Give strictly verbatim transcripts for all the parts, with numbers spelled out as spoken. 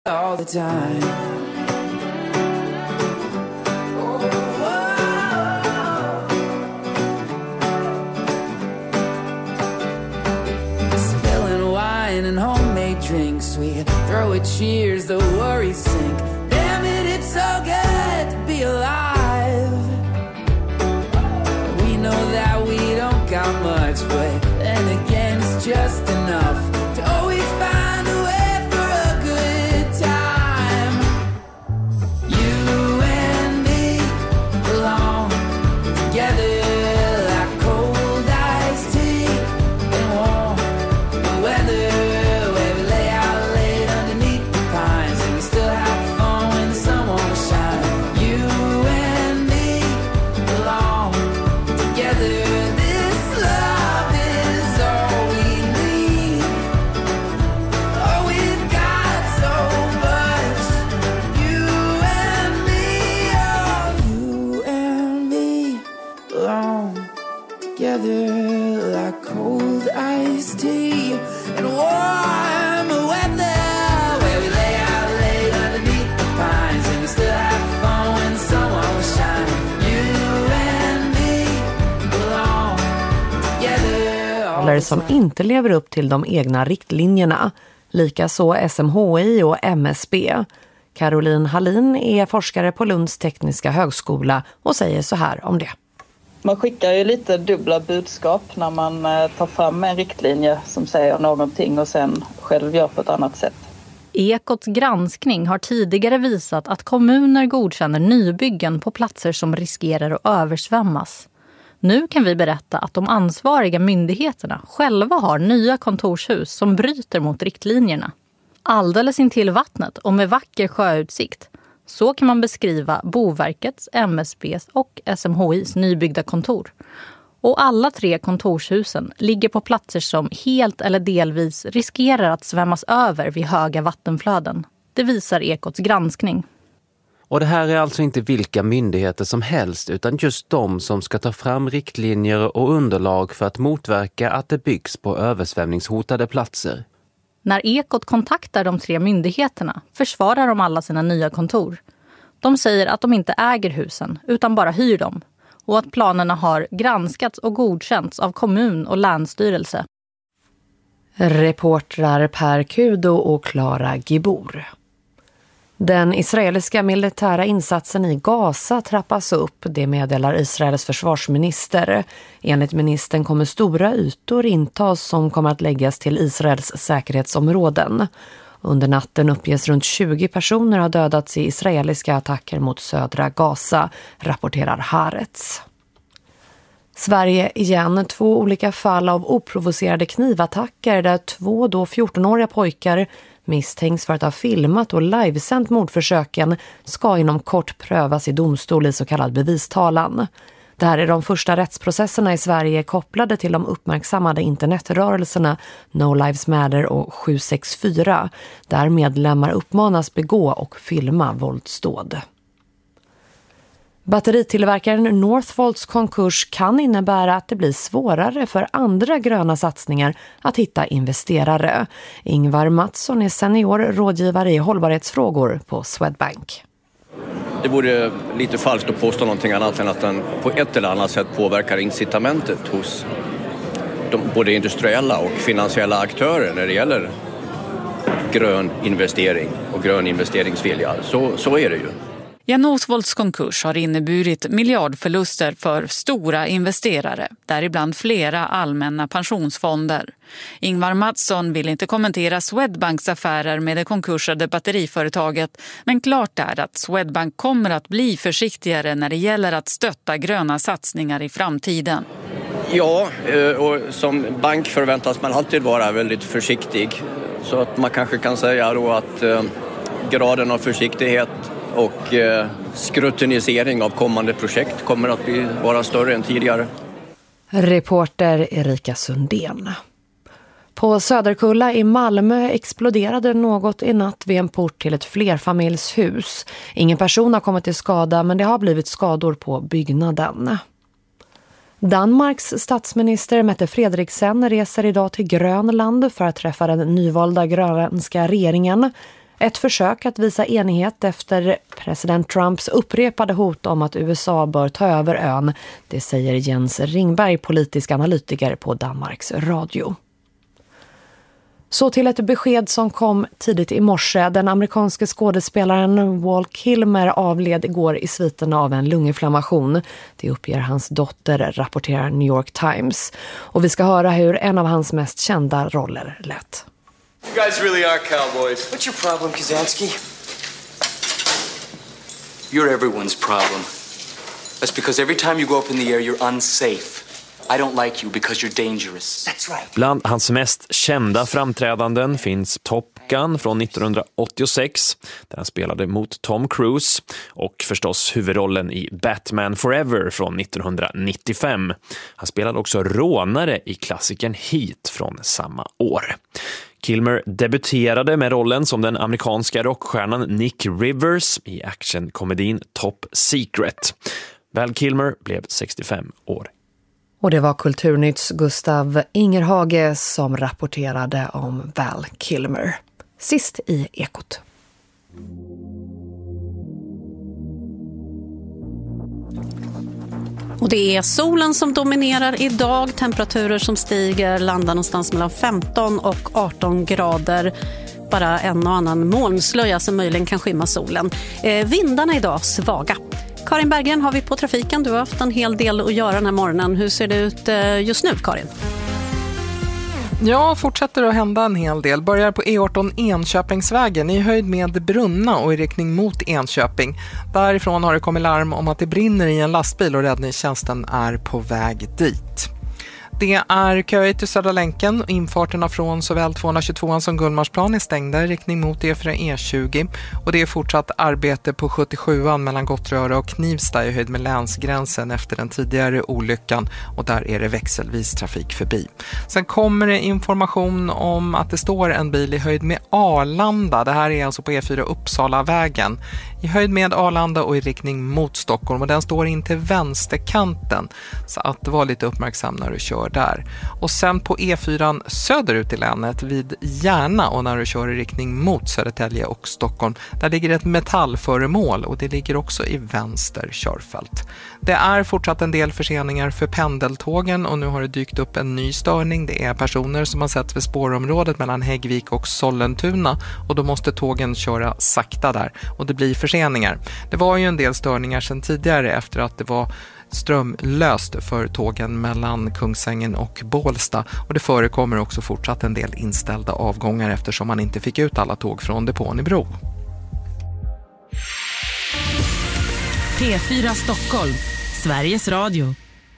all the time. Spilling wine and homemade drinks, we throw a cheers, the worries sink. Damn it, it's so good to be alive. We know that we don't got much, but then again it's just enough to always find a way for a good time. You and me belong together like cold iced tea and warm weather, where we lay out late underneath the pines and we still have fun when the sun won't shine. You and me belong together. This love is all we need. Oh, we've got so much. You and me, oh, you and me belong together like cold iced tea and warm weather, where we lay out late underneath the pines and we still have fun when the sun won't shine. You and me belong together all Eller the som time. inte lever upp till de egna riktlinjerna. Likaså S M H I och M S B. Caroline Hallin är forskare på Lunds tekniska högskola och säger så här om det. Man skickar ju lite dubbla budskap när man eh, tar fram en riktlinje som säger någonting och sen själv gör på ett annat sätt. Ekots granskning har tidigare visat att kommuner godkänner nybyggen på platser som riskerar att översvämmas. Nu kan vi berätta att de ansvariga myndigheterna själva har nya kontorshus som bryter mot riktlinjerna. Alldeles intill vattnet och med vacker sjöutsikt. Så kan man beskriva Boverkets, M S B:s och S M H I:s nybyggda kontor. Och alla tre kontorshusen ligger på platser som helt eller delvis riskerar att svämmas över vid höga vattenflöden. Det visar Ekots granskning. Och det här är alltså inte vilka myndigheter som helst utan just de som ska ta fram riktlinjer och underlag för att motverka att det byggs på översvämningshotade platser. När Ekot kontaktar de tre myndigheterna försvarar de alla sina nya kontor. De säger att de inte äger husen utan bara hyr dem och att planerna har granskats och godkänts av kommun och länsstyrelse. Reportrar Per Kudo och Clara Gibor. Den israeliska militära insatsen i Gaza trappas upp, det meddelar Israels försvarsminister. Enligt ministern kommer stora ytor intas som kommer att läggas till Israels säkerhetsområden. Under natten uppges runt tjugo personer ha dödats i israeliska attacker mot södra Gaza, rapporterar Haaretz. Sverige igen, två olika fall av oprovocerade knivattacker där två då fjortonåriga pojkar misstänks för att ha filmat och livesänt mordförsöken ska inom kort prövas i domstol i så kallad bevistalan. Det här är de första rättsprocesserna i Sverige kopplade till de uppmärksammade internetrörelserna No Lives Matter och sju sex fyra, där medlemmar uppmanas begå och filma våldsdåd. Batteritillverkaren Northvolts konkurs kan innebära att det blir svårare för andra gröna satsningar att hitta investerare. Ingvar Mattsson är senior rådgivare i hållbarhetsfrågor på Swedbank. Det vore lite falskt att påstå någonting annat än att den på ett eller annat sätt påverkar incitamentet hos de, både industriella och finansiella aktörer när det gäller grön investering och grön investeringsvilja. Så, så är det ju. Ja, Northvolts konkurs har inneburit miljardförluster för stora investerare, däribland flera allmänna pensionsfonder. Ingvar Mattsson vill inte kommentera Swedbanks affärer med det konkursade batteriföretaget, men klart är att Swedbank kommer att bli försiktigare när det gäller att stötta gröna satsningar i framtiden. Ja, och som bank förväntas man alltid vara väldigt försiktig. Så att man kanske kan säga då att graden av försiktighet och eh, skrutinisering av kommande projekt kommer att bli, vara större än tidigare. Reporter Erika Sundén. På Söderkulla i Malmö exploderade något i natt vid en port till ett flerfamiljshus. Ingen person har kommit till skada, men det har blivit skador på byggnaden. Danmarks statsminister Mette Frederiksen reser idag till Grönland för att träffa den nyvalda grönländska regeringen. Ett försök att visa enighet efter president Trumps upprepade hot om att U S A bör ta över ön. Det säger Jens Ringberg, politisk analytiker på Danmarks Radio. Så till ett besked som kom tidigt i morse. Den amerikanske skådespelaren Val Kilmer avled igår i sviten av en lunginflammation. Det uppger hans dotter, rapporterar New York Times. Och vi ska höra hur en av hans mest kända roller lät. You guys really are cowboys. What's your problem, Kazansky? You're everyone's problem. That's because every time you go up in the air, you're unsafe. I don't like you because you're dangerous. That's right. Bland hans mest kända framträdanden finns Top Gun från nittonhundraåttiosex, där han spelade mot Tom Cruise, och förstås huvudrollen i Batman Forever från nittonhundranittiofem. Han spelade också rånare i klassikern Heat från samma år. Kilmer debuterade med rollen som den amerikanska rockstjärnan Nick Rivers i actionkomedin Top Secret. Val Kilmer blev sextiofem år. Och det var Kulturnytts Gustav Ingerhage som rapporterade om Val Kilmer. Sist i Ekot. Och det är solen som dominerar idag. Temperaturer som stiger, landar någonstans mellan femton och arton grader. Bara en och annan molnslöja som möjligen kan skymma solen. Eh, vindarna idag svaga. Karin Berggren har vi på trafiken. Du har haft en hel del att göra den här morgonen. Hur ser det ut just nu, Karin? Ja, fortsätter att hända en hel del. Börjar på E arton Enköpingsvägen i höjd med Brunna och i riktning mot Enköping. Därifrån har det kommit larm om att det brinner i en lastbil och räddningstjänsten är på väg dit. Det är köigt till Södra länken och infarterna från såväl tvåhundratjugotvå som Gullmarsplan är stängda i riktning mot E fyra E tjugo. Och det är fortsatt arbete på sjuttiosjuan mellan Gottröra och Knivsta i höjd med länsgränsen efter den tidigare olyckan, och där är det växelvis trafik förbi. Sen kommer det information om att det står en bil i höjd med Arlanda. Det här är alltså på E fyra Uppsala-vägen. I höjd med Arlanda och i riktning mot Stockholm, och den står in till vänsterkanten, så att var lite uppmärksam när du kör där. Och sen på E fyran söderut i länet vid Järna, och när du kör i riktning mot Södertälje och Stockholm, där ligger ett metallföremål och det ligger också i vänster körfält. Det är fortsatt en del förseningar för pendeltågen, och nu har det dykt upp en ny störning. Det är personer som har sett vid spårområdet mellan Häggvik och Sollentuna, och då måste tågen köra sakta där, och det blir förseningar. Det var ju en del störningar sedan tidigare efter att det var strömlöst för tågen mellan Kungsängen och Bålsta, och det förekommer också fortsatt en del inställda avgångar eftersom man inte fick ut alla tåg från depån i Bro. P fyra Stockholm, Sveriges Radio.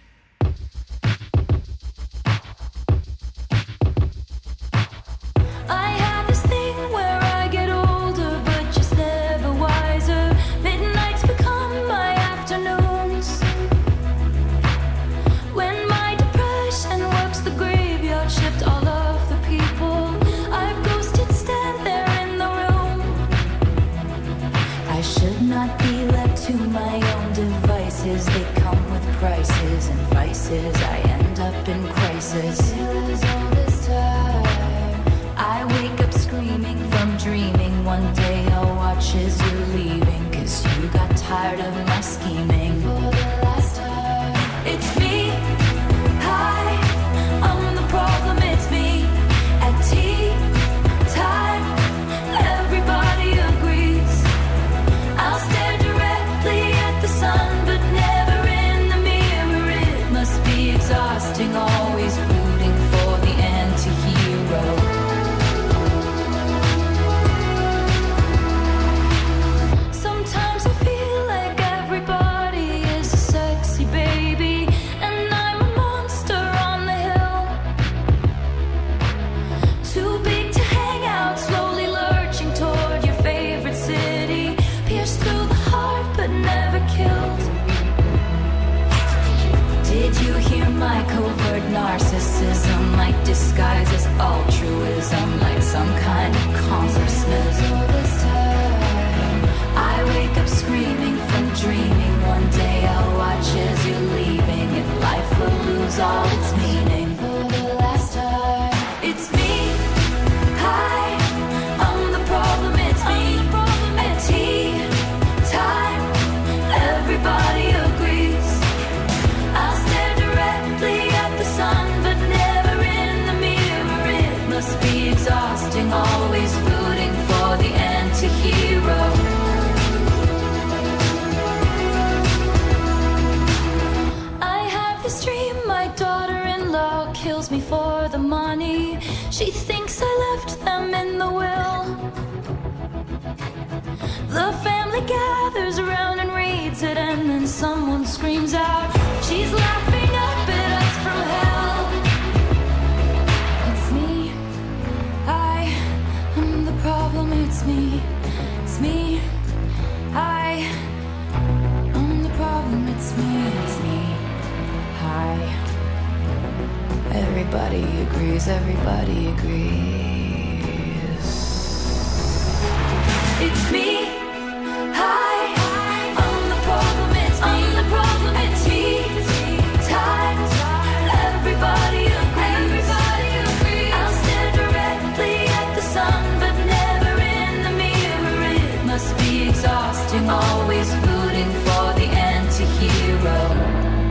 I end up in crisis. I wake up screaming from dreaming. One day I'll watch as you're leaving, 'cause you got tired of my scheming. For the last time, it's me. Hi, I'm the problem, it's me. At tea time, everybody agrees. I'll stare directly at the sun, but never in the mirror. It must be exhausting, always rooting for the anti-hero. Sometimes I feel like everybody is a sexy baby, and I'm a monster on the hill. Too big to hang out, slowly lurching toward your favorite city. Pierced through the heart but never killed. Did you hear my covert narcissism? Like disguise as altruism, like some kind of consciousness. I wake up screaming from dreaming. One day I'll watch as you're leaving, and life will lose all its meaning. For the last time, it's me. Hi, I'm the problem, it's me. She thinks I left them in the will. The family gathers around and reads it, and then someone screams out, she's laughing up at us from hell. It's me, I am the problem, it's me, it's me, I am the problem, it's me, it's me, I. Everybody agrees, everybody agrees. It's me, hi, I'm the problem, it's me, I'm the problem, it's me, time, everybody agrees, everybody agrees. I'll stare directly at the sun, but never in the mirror. It must be exhausting, always rooting for the anti-hero.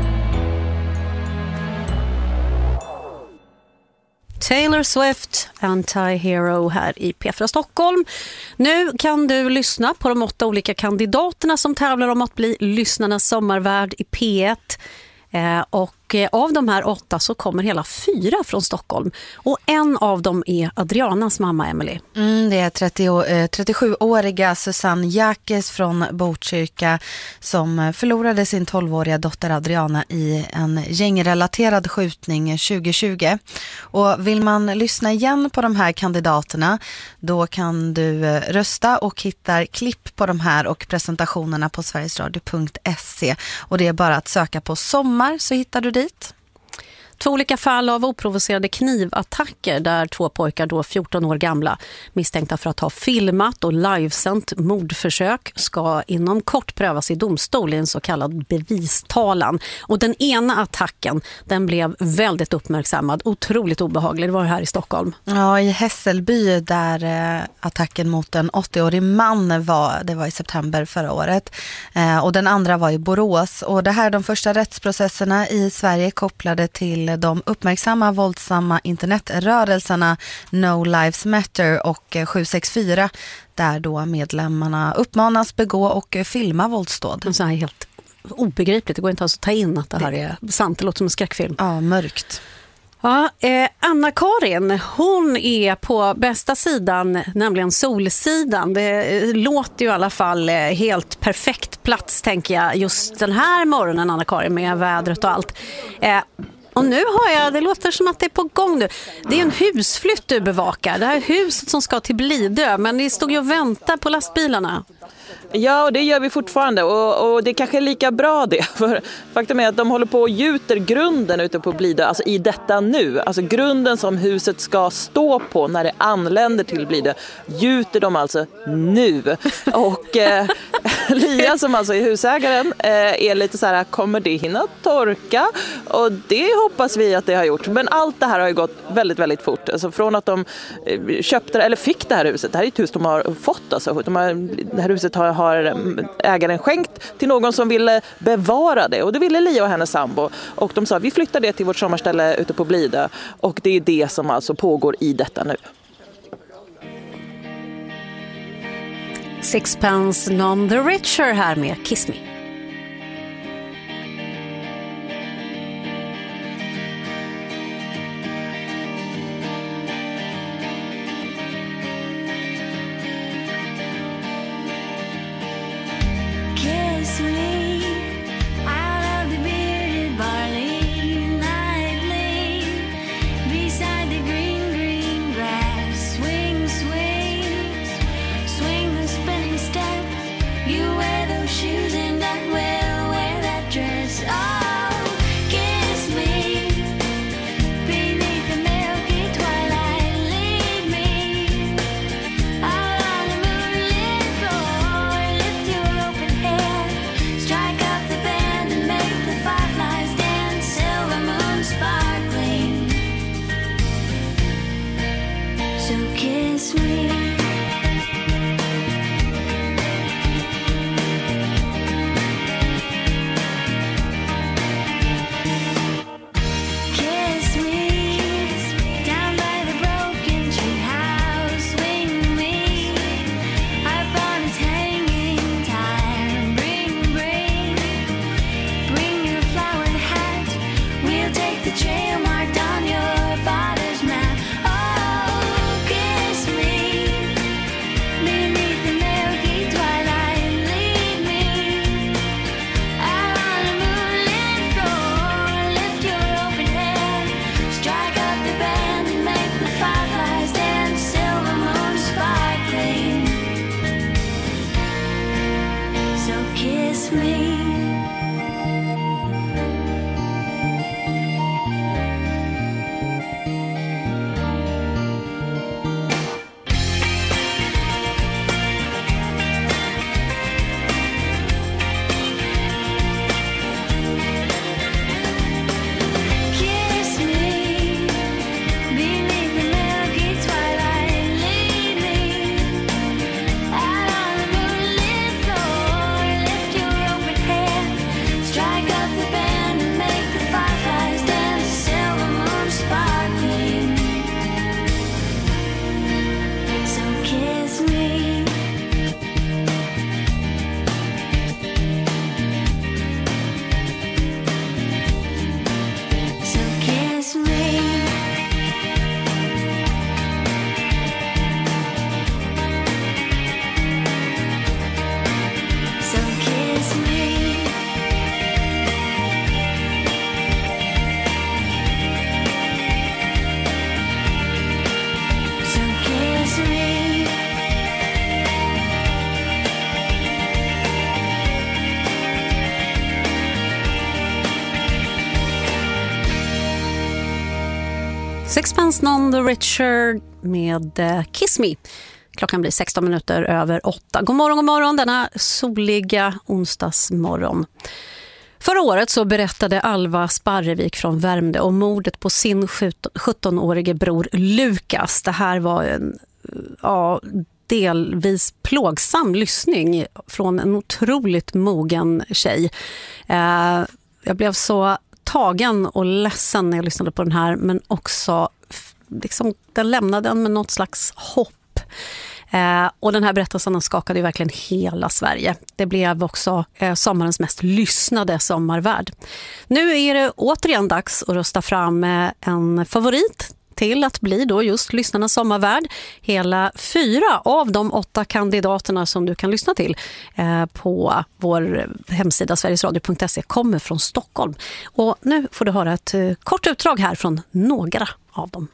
Taylor Swift, Anti-Hero här i P fyra Stockholm. Nu kan du lyssna på de åtta olika kandidaterna som tävlar om att bli lyssnarnas sommarvärd i P ett. Eh, och av de här åtta så kommer hela fyra från Stockholm. Och en av dem är Adrianas mamma, Emily. Mm, det är trettio, trettiosjuåriga Susanne Jakes från Botkyrka som förlorade sin tolvåriga dotter Adriana i en gängrelaterad skjutning tjugo tjugo. Och vill man lyssna igen på de här kandidaterna, då kan du rösta och hittar klipp på de här och presentationerna på sverigesradio punkt se. Och det är bara att söka på sommar så hittar du dit. Två olika fall av oprovocerade knivattacker där två pojkar då fjorton år gamla misstänkta för att ha filmat och livesänt mordförsök ska inom kort prövas i domstol i en så kallad bevistalan. Och den ena attacken, den blev väldigt uppmärksammad, otroligt obehaglig. Det var här i Stockholm. Ja, i Hässelby där eh, attacken mot en åttioårig man var, det var i september förra året. Eh, och den andra var i Borås. Och det här är de första rättsprocesserna i Sverige kopplade till de uppmärksamma våldsamma internetrörelserna No Lives Matter och sju sex fyra där då medlemmarna uppmanas begå och filma våldsdåd. Det är helt obegripligt, det går inte ens att ta in att det här är sant, det låter som en skräckfilm. Ja, mörkt. Ja, eh, Anna-Karin, hon är på bästa sidan, nämligen Solsidan. Det eh, låter ju i alla fall eh, helt perfekt plats, tänker jag, just den här morgonen, Anna-Karin, med vädret och allt. Eh, Och nu har jag, det låter som att det är på gång nu. Det är en husflytt du bevakar. Det här huset som ska till Blidö, men ni stod ju och väntade på lastbilarna. Ja, och det gör vi fortfarande och, och det är kanske är lika bra det. För faktum är att de håller på och gjuter grunden ute på Blidö, alltså i detta nu. Alltså grunden som huset ska stå på när det anländer till Blidö, gjuter de alltså nu. Och eh, Lia som alltså är husägaren eh, är lite så här, kommer det hinna torka? Och det hoppas vi att det har gjort. Men allt det här har ju gått väldigt, väldigt fort. Alltså från att de eh, köpte eller fick det här huset. Det här är ett hus de har fått. Alltså. De har, det här huset har, har ägaren skänkt till någon som ville bevara det. Och det ville Lia och hennes sambo. Och de sa, vi flyttar det till vårt sommarställe ute på Blidö. Och det är det som alltså pågår i detta nu. Sixpence None the Richer här med Kiss Me. Strike kiss me. Sixpence None the Richer med uh, Kiss Me. Klockan blir sexton minuter över åtta. God morgon, god morgon denna soliga onsdagsmorgon. Förra året så berättade Alva Sparrevik från Värmdö om mordet på sin sjuttonårige bror Lukas. Det här var en ja, delvis plågsam lyssning från en otroligt mogen tjej. Uh, jag blev så tagen och ledsen när jag lyssnade på den här, men också liksom, den lämnade en med något slags hopp. Eh, och den här berättelsen skakade ju verkligen hela Sverige. Det blev också eh, sommarens mest lyssnade sommarvärd. Nu är det återigen dags att rösta fram eh, en favorit till att bli då just lyssnarnas sommarvärd. Hela fyra av de åtta kandidaterna som du kan lyssna till eh, på vår hemsida sverigesradio punkt se kommer från Stockholm. Och nu får du höra ett eh, kort utdrag här från några av dem.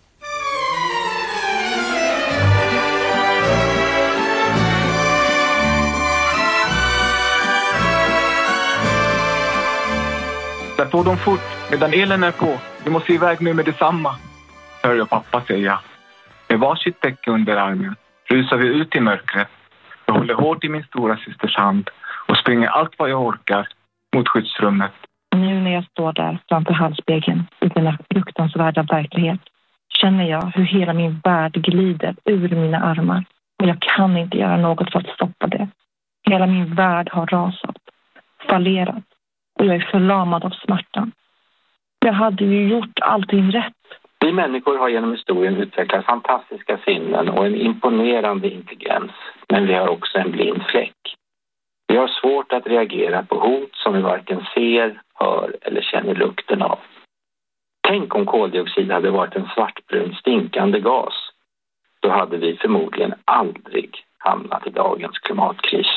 Där får de fort medan elen är på. Vi måste iväg nu med detsamma, hör jag pappa säga. Med varsitt täcke under armen rusar vi ut i mörkret. Jag håller hårt i min stora systers hand och springer allt vad jag orkar mot skyddsrummet. Nu när jag står där framför halsspegeln i denna fruktansvärda verklighet känner jag hur hela min värld glider ur mina armar. Och jag kan inte göra något för att stoppa det. Hela min värld har rasat, fallerat. Och jag är förlamad av smärtan. Jag hade ju gjort allting rätt. Vi människor har genom historien utvecklat fantastiska sinnen och en imponerande intelligens. Men vi har också en blind fläck. Vi har svårt att reagera på hot som vi varken ser, hör eller känner lukten av. Tänk om koldioxid hade varit en svartbrun stinkande gas. Då hade vi förmodligen aldrig hamnat i dagens klimatkris.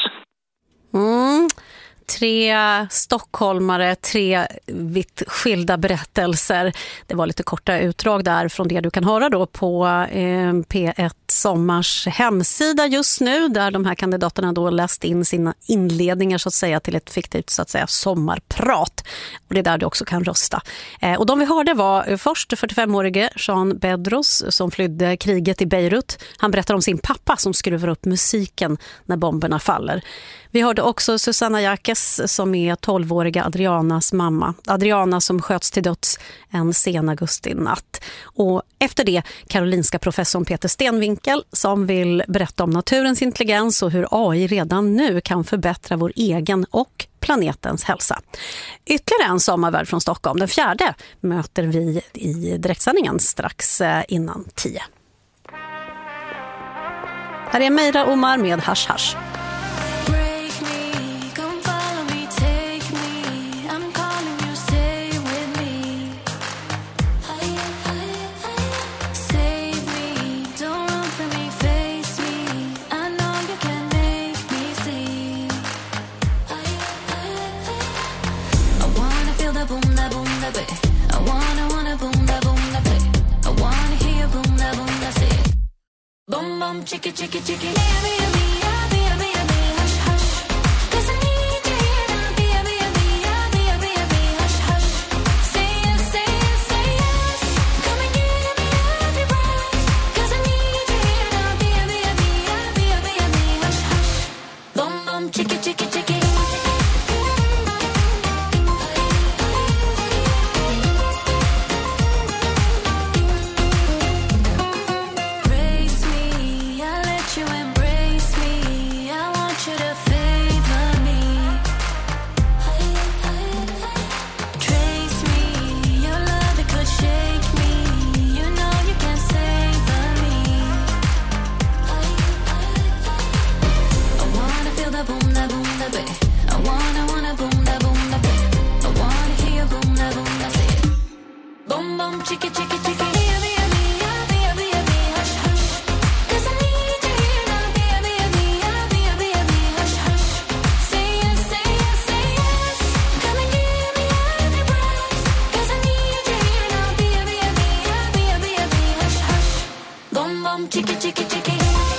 Mm. Tre stockholmare, tre vitt skilda berättelser. Det var lite korta utdrag där från det du kan höra då på eh, P ett Sommars hemsida just nu, där de här kandidaterna då läst in sina inledningar så att säga till ett fiktivt så att säga sommarprat. Och det är där du också kan rösta. Eh, och de vi hörde var först fyrtiofemårige Jean Bedros som flydde kriget i Beirut. Han berättar om sin pappa som skruvar upp musiken när bomberna faller. Vi hörde också Susanna Jakes som är tolvåriga Adrianas mamma. Adriana som sköts till döds en sen augusti-natt. Och efter det Karolinska professorn Peter Stenvinkel som vill berätta om naturens intelligens och hur A I redan nu kan förbättra vår egen och planetens hälsa. Ytterligare en sommarvärd från Stockholm. Den fjärde möter vi i direktsändningen strax innan tio. Här är Meira Omar med Hash Hash. Boom boom chicka chicka chicka. Baby, baby, baby, baby, hush hush. 'Cause I need you. bum, chicky, chicky, chicky. Embrace me, I let you embrace me. I want you to favor me. Trace me, your love it could shake me. You know you can savor me. I wanna feel the boom, the boom, the bass. I wanna, wanna boom, the boom, the bass. I wanna hear you boom, the boom, the say it. Boom, boom, chicky, chicky, chicky. Chicky, chicky, chicky.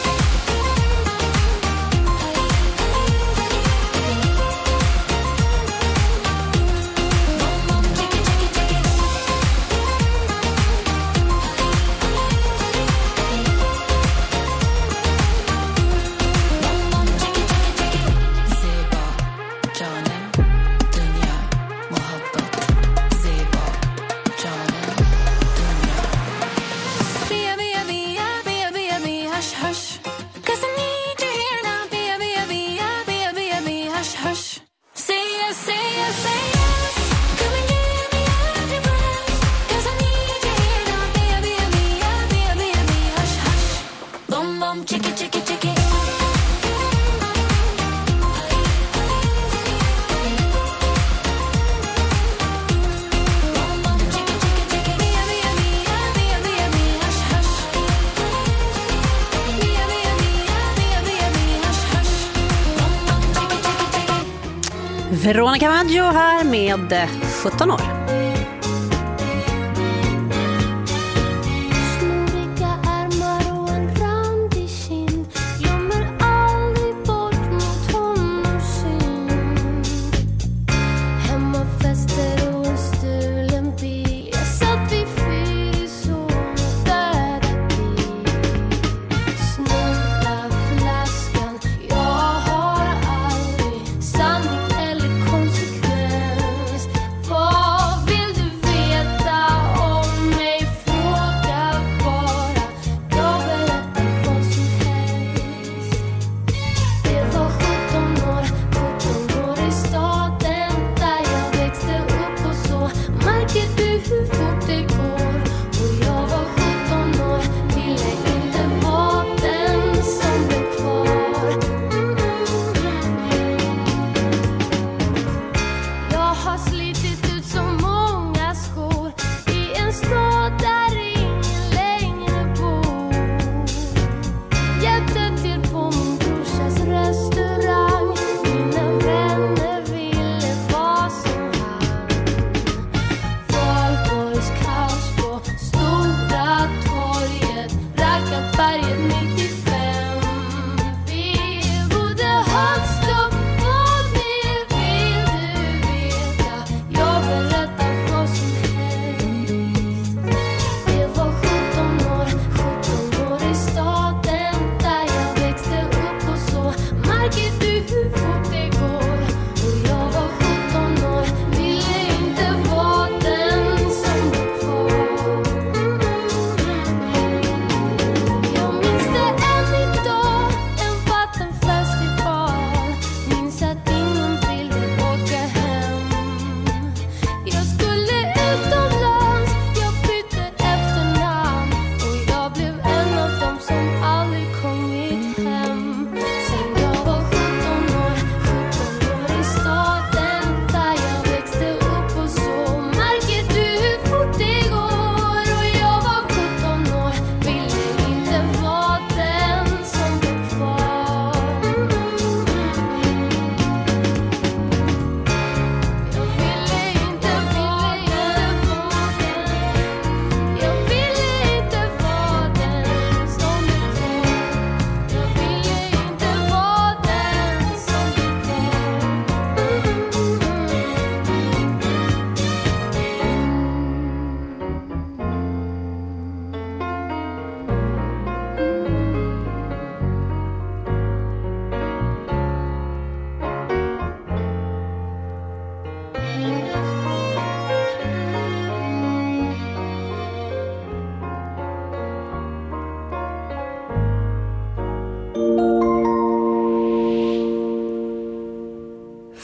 Veronica Maggio här med sjutton år.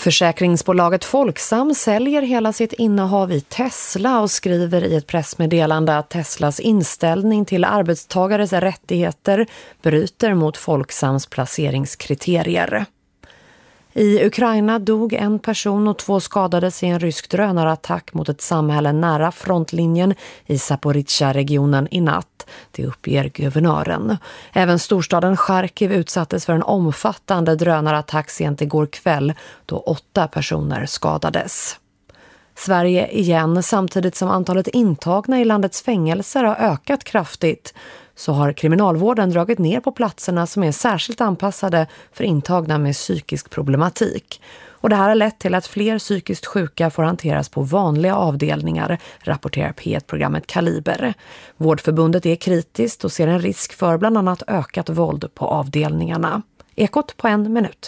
Försäkringsbolaget Folksam säljer hela sitt innehav i Tesla och skriver i ett pressmeddelande att Teslas inställning till arbetstagares rättigheter bryter mot Folksams placeringskriterier. I Ukraina dog en person och två skadades i en rysk drönarattack mot ett samhälle nära frontlinjen i Zaporizjzja-regionen i natt, det uppger guvernören. Även storstaden Charkiv utsattes för en omfattande drönarattack sent igår kväll då åtta personer skadades. Sverige igen, samtidigt som antalet intagna i landets fängelser har ökat kraftigt, så har kriminalvården dragit ner på platserna som är särskilt anpassade för intagna med psykisk problematik. Och det här har lett till att fler psykiskt sjuka får hanteras på vanliga avdelningar, rapporterar P ett-programmet Kaliber. Vårdförbundet är kritiskt och ser en risk för bland annat ökat våld på avdelningarna. Ekot på en minut.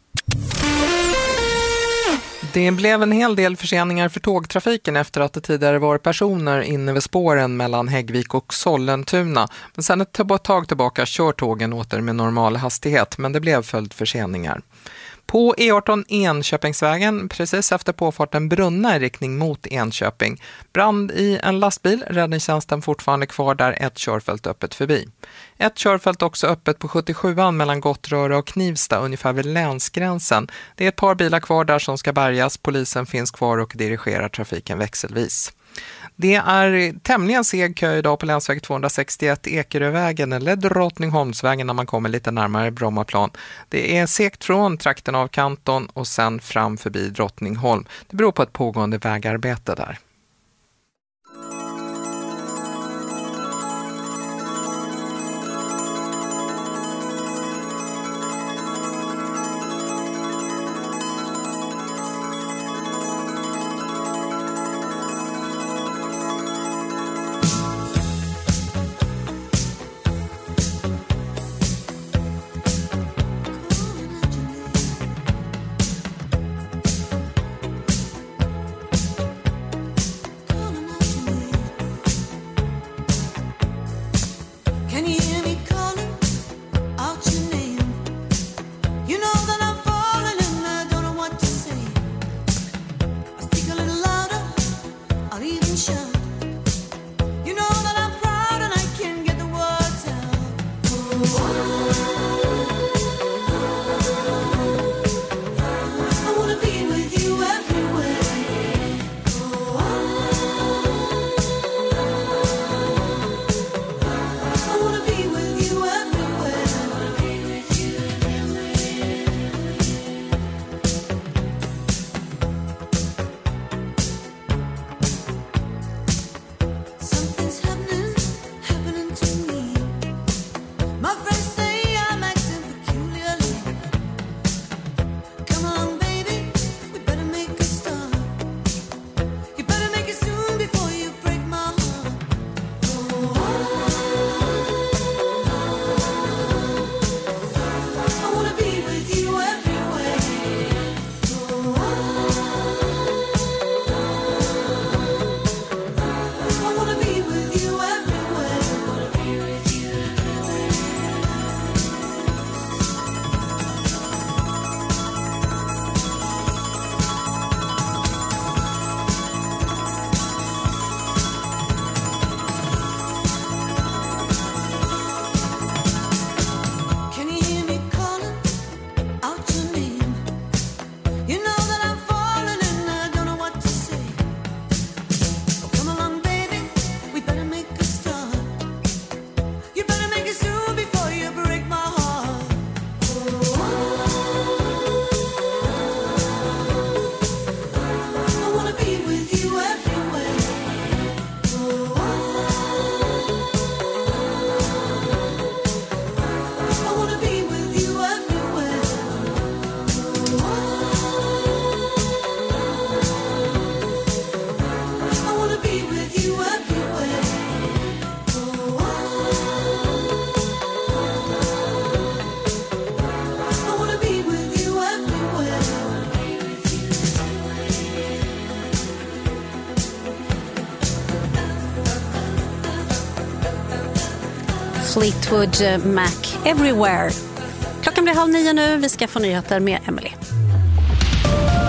Det blev en hel del förseningar för tågtrafiken efter att det tidigare var personer inne vid spåren mellan Häggvik och Sollentuna. Men sen ett tag tillbaka kör tågen åter med normal hastighet, men det blev följdförseningar. På E arton Enköpingsvägen, precis efter påfarten Brunna i riktning mot Enköping. Brand i en lastbil, räddningstjänsten fortfarande kvar där, ett körfält öppet förbi. Ett körfält också öppet på sjuttiosjuan mellan Gottröra och Knivsta, ungefär vid länsgränsen. Det är ett par bilar kvar där som ska bärgas, polisen finns kvar och dirigerar trafiken växelvis. Det är tämligen seg kö idag på länsväg tvåhundrasextioett Ekerövägen eller Drottningholmsvägen när man kommer lite närmare Brommaplan. Det är segt från trakten av Kanton och sen fram förbi Drottningholm. Det beror på ett pågående vägarbete där. Fleetwood Mac Everywhere. Klockan blir halv nio nu. Vi ska få nyheter med Emily.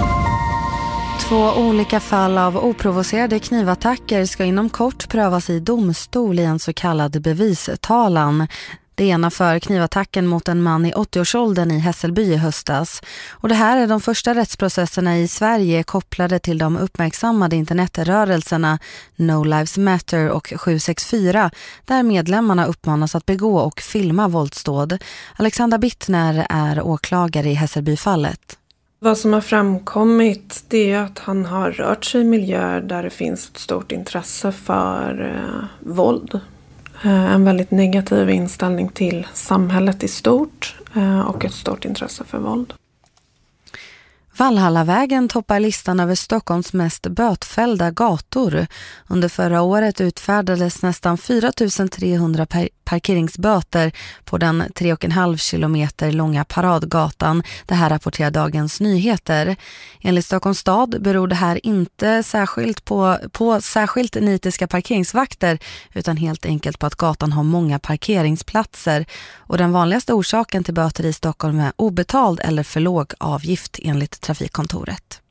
Två olika fall av oprovocerade knivattacker ska inom kort prövas i domstol i en så kallad bevistalan. Det ena för knivattacken mot en man i åttioårsåldern i Hässelby i höstas. Och det här är de första rättsprocesserna i Sverige kopplade till de uppmärksammade internetrörelserna No Lives Matter och sju sex fyra, där medlemmarna uppmanas att begå och filma våldsdåd. Alexandra Bittner är åklagare i Hässelbyfallet. Vad som har framkommit, det är att han har rört sig i miljöer där det finns ett stort intresse för eh, våld. Eh, en väldigt negativ inställning till samhället i stort eh, och ett stort intresse för våld. Valhallavägen toppar listan över Stockholms mest bötfällda gator. Under förra året utfärdades nästan fyra tusen trehundra par- parkeringsböter på den tre och en halv kilometer långa Paradgatan. Det här rapporterar Dagens Nyheter. Enligt Stockholms stad beror det här inte särskilt på, på särskilt nitiska parkeringsvakter utan helt enkelt på att gatan har många parkeringsplatser. Och den vanligaste orsaken till böter i Stockholm är obetald eller för låg avgift enligt trafikkontoret.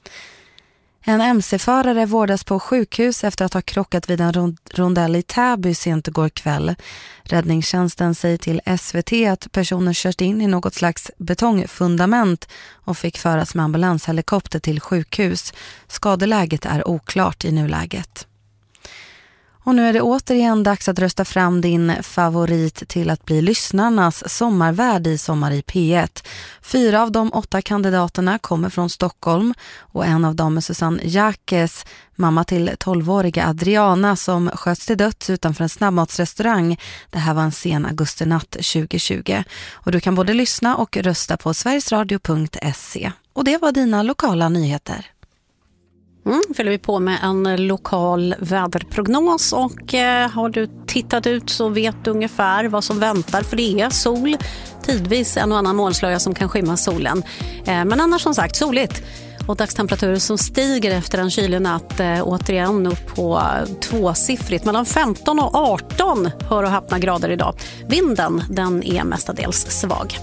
En M C-förare vårdas på sjukhus efter att ha krockat vid en rondell i Täby sent igår kväll. Räddningstjänsten säger till S V T att personen kört in i något slags betongfundament och fick föras med ambulanshelikopter till sjukhus. Skadeläget är oklart i nuläget. Och nu är det återigen dags att rösta fram din favorit till att bli lyssnarnas sommarvärd i Sommar i P ett. Fyra av de åtta kandidaterna kommer från Stockholm och en av dem är Susanne Jakes, mamma till tolvåriga Adriana som sköts till döds utanför en snabbmatsrestaurang. Det här var en sen augustinatt tjugo tjugo. Och du kan både lyssna och rösta på sverigesradio punkt se. Och det var dina lokala nyheter. Mm, fyller vi på med en lokal väderprognos och eh, har du tittat ut så vet du ungefär vad som väntar, för det är sol, tidvis en och annan molnslöja som kan skymma solen. Eh, men annars som sagt soligt och dagstemperaturer som stiger efter en kylig natt eh, återigen upp på tvåsiffrigt mellan femton och arton hör och häpna grader idag. Vinden den är mestadels svag.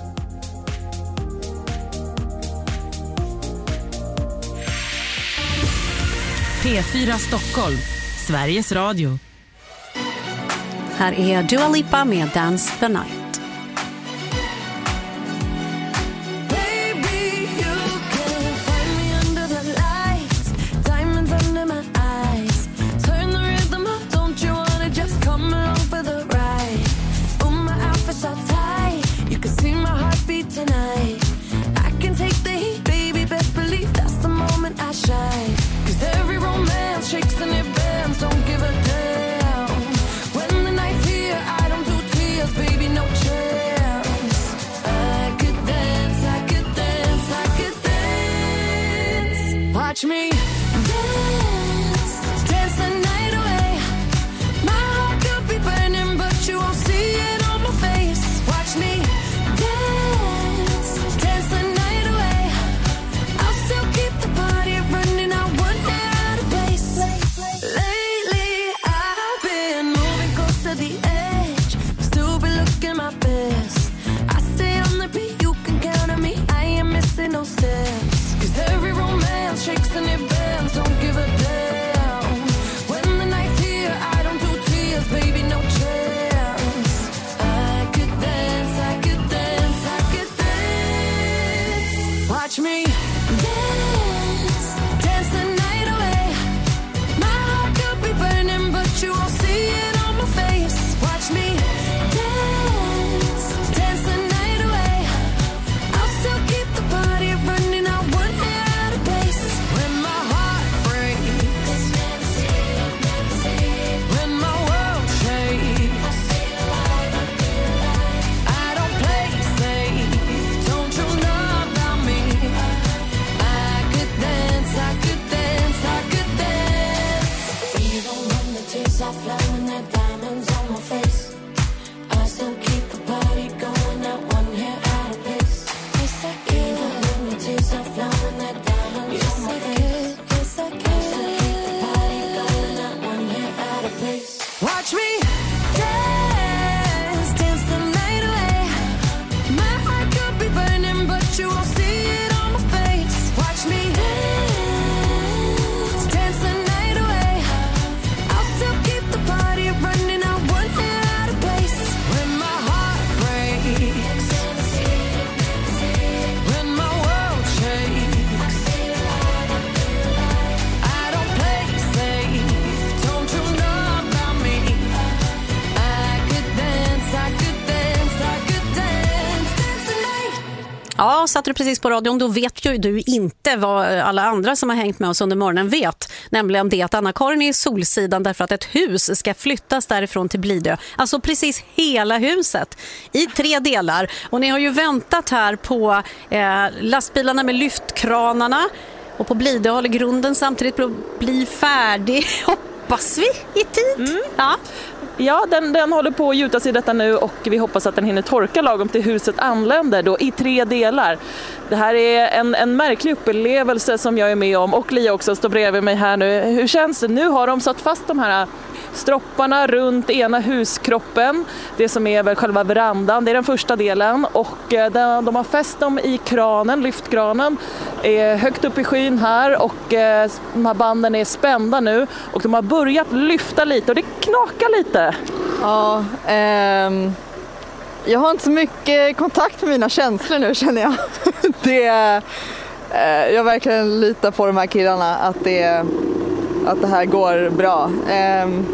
P fyra Stockholm, Sveriges Radio. Här är Dua Lipa med Dance the Night. Watch me dance, dance the night away. My heart could be burning, but you won't see it on my face. Watch me dance, dance the night away. I'll still keep the party running, I wouldn't get out of place. Lately I've been moving close to the edge, still be looking my best. I stay on the beat, you can count on me, I ain't missing no steps. Cause every romance shakes and it bends, don't give a damn. When the night's here, I don't do tears, baby, no chance. I could dance, I could dance, I could dance. Watch me dance, dance the night away. My heart could be burning, but you won't see it on my face. Watch me dance, dance the night away. I'll still keep the party running, I wouldn't get out of place. When my heart breaks, when my world shakes, I don't play safe, don't you know about me? I Ja, satt du precis på radion, då vet ju du inte vad alla andra som har hängt med oss under morgonen vet. Nämligen det att Anna-Karin är i Solsidan därför att ett hus ska flyttas därifrån till Blidö. Alltså precis hela huset i tre delar. Och ni har ju väntat här på eh, lastbilarna med lyftkranarna. Och på Blidö håller grunden samtidigt på att bli färdig, hoppas vi, i tid. Mm. Ja. Ja, den, den håller på att gjutas i detta nu och vi hoppas att den hinner torka lagom till huset anländer då i tre delar. Det här är en, en märklig upplevelse som jag är med om och Lia också står bredvid mig här nu. Hur känns det? Nu har de satt fast de här stropparna runt ena huskroppen, det som är väl själva verandan, det är den första delen och de har fäst dem i kranen, lyftkranen är högt upp i skyn här och de här banden är spända nu och de har börjat lyfta lite och det knakar lite. Ja, ehm, jag har inte så mycket kontakt med mina känslor nu känner jag. Det, eh, jag verkligen litar på de här killarna att det att det här går bra. Ehm,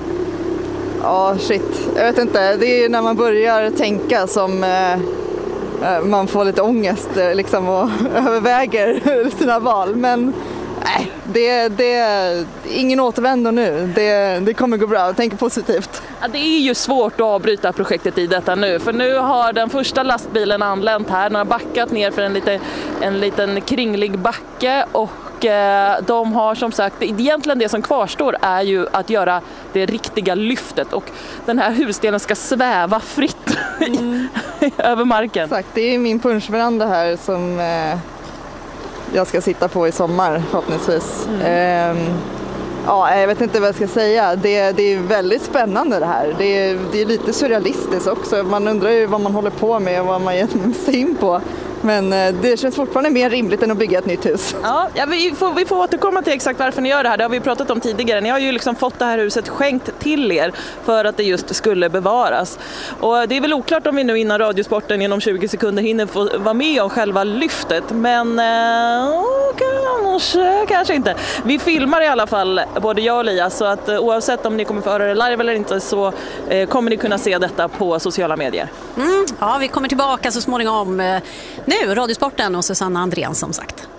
ja, shit. Jag vet inte. Det är när man börjar tänka som eh, man får lite ångest liksom, och överväger sina val. Men nej, det, det är ingen återvändo nu. Det, det kommer gå bra. Jag tänker positivt. Ja, det är ju svårt att avbryta projektet i detta nu. För nu har den första lastbilen anlänt här. Den har backat ner för en, lite, en liten kringlig backe och de har som sagt, egentligen det som kvarstår är ju att göra det riktiga lyftet och den här husdelen ska sväva fritt mm. över marken. Exakt, det är min punschveranda här som eh, jag ska sitta på i sommar förhoppningsvis. Mm. Eh, ja, jag vet inte vad jag ska säga. Det, det är väldigt spännande det här. Det är, det är lite surrealistiskt också. Man undrar ju vad man håller på med och vad man ger sig in på. Men det känns fortfarande mer rimligt än att bygga ett nytt hus. Ja, ja vi, får, vi får återkomma till exakt varför ni gör det här. Det har vi pratat om tidigare. Ni har ju liksom fått det här huset skänkt till er för att det just skulle bevaras. Och det är väl oklart om vi nu innan Radiosporten inom tjugo sekunder hinner få vara med om själva lyftet. Men eh, kanske, kanske inte. Vi filmar i alla fall, både jag och Lia. Så att eh, oavsett om ni kommer få höra det live eller inte så eh, kommer ni kunna se detta på sociala medier. Mm, ja, vi kommer tillbaka så småningom. Eh, Nu, Radiosporten och Susanna Andrén som sagt.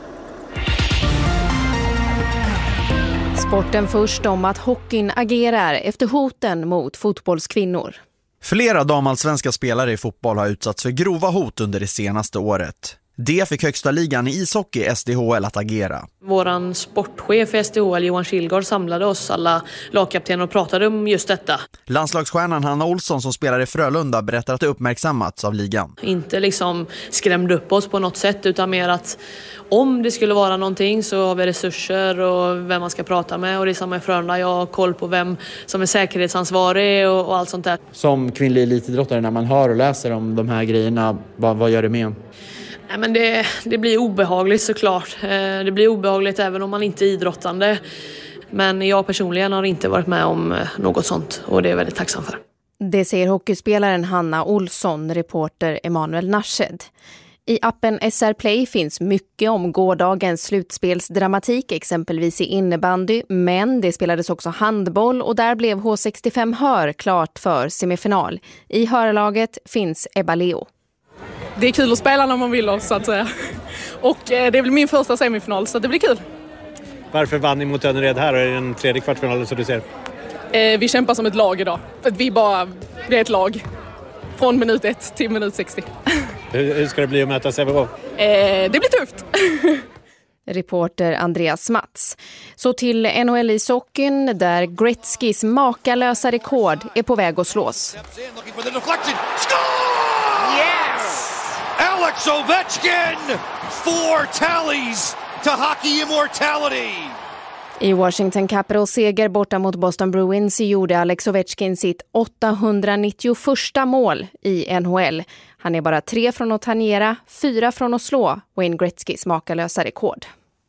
Sporten först om att hockeyn agerar efter hoten mot fotbollskvinnor. Flera damallsvenska spelare i fotboll har utsatts för grova hot under det senaste året. Det fick högsta ligan i ishockey S D H L att agera. Våran sportchef i S D H L, Johan Kilgård, samlade oss alla lagkaptener och pratade om just detta. Landslagsstjärnan Hanna Olsson som spelar i Frölunda berättar att det uppmärksammats av ligan. Inte liksom skrämde upp oss på något sätt utan mer att om det skulle vara någonting så har vi resurser och vem man ska prata med och det är samma i Frölunda. Jag har koll på vem som är säkerhetsansvarig och, och allt sånt där. Som kvinnlig elitidrottare när man hör och läser om de här grejerna, vad, vad gör det med en? Nej, men det, det blir obehagligt såklart. Det blir obehagligt även om man inte är idrottande. Men jag personligen har inte varit med om något sånt och det är jag väldigt tacksam för. Det säger hockeyspelaren Hanna Olsson, reporter Emanuel Narshed. I appen S R Play finns mycket om gårdagens slutspelsdramatik, exempelvis i innebandy, men det spelades också handboll och där blev H sextiofem Hör klart för semifinal. I hörlaget finns Ebba Leo. Det är kul att spela när man vill, så att säga. Och eh, det är väl min första semifinal, så det blir kul. Varför vann ni mot Önnered här och är det en tredje kvartsfinal så du ser? Eh, vi kämpar som ett lag idag. För att vi bara, vi är ett lag. Från minut ett till minut sextio. Hur, hur ska det bli att möta Sävehof? Eh, det blir tufft. Reporter Andreas Mats. Så till N H L-ishockeyn där Gretzkys makalösa rekord är på väg att slås. Yes! Alex Ovechkin! Four tallies to hockey immortality! I Washington Capitals seger borta mot Boston Bruins gjorde Alex Ovechkin sitt åttahundranittioförsta mål i N H L. Han är bara tre från att tangera, fyra från att slå Wayne Gretzkys makalösa rekord.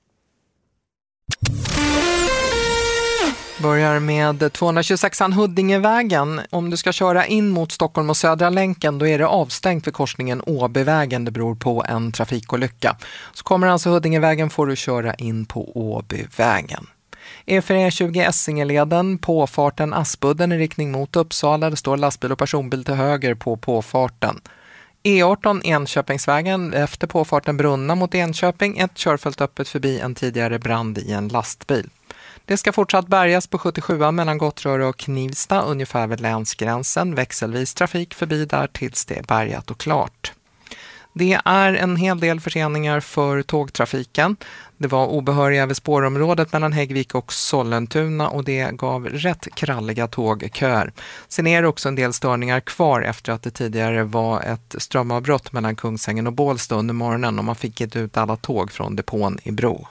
Börjar med tvåhundratjugosexan Huddingevägen. Om du ska köra in mot Stockholm och Södra länken då är det avstängt för korsningen Åbyvägen. Det beror på en trafikolycka. Så kommer alltså Huddingevägen får du köra in på Åbyvägen. E fyra tjugo Essingeleden, påfarten Aspudden i riktning mot Uppsala. Det står lastbil och personbil till höger på påfarten. E arton Enköpingsvägen efter påfarten Brunna mot Enköping, ett körfält öppet förbi en tidigare brand i en lastbil. Det ska fortsatt bärgas på sjuttiosjuan mellan Gottröra och Knivsta ungefär vid länsgränsen. Växelvis trafik förbi där tills det är bärgat och klart. Det är en hel del förseningar för tågtrafiken. Det var obehöriga vid spårområdet mellan Häggvik och Sollentuna och det gav rätt kralliga tågköer. Sen är det också en del störningar kvar efter att det tidigare var ett strömavbrott mellan Kungsängen och Bålsta under morgonen och man fick inte ut alla tåg från depån i Bro.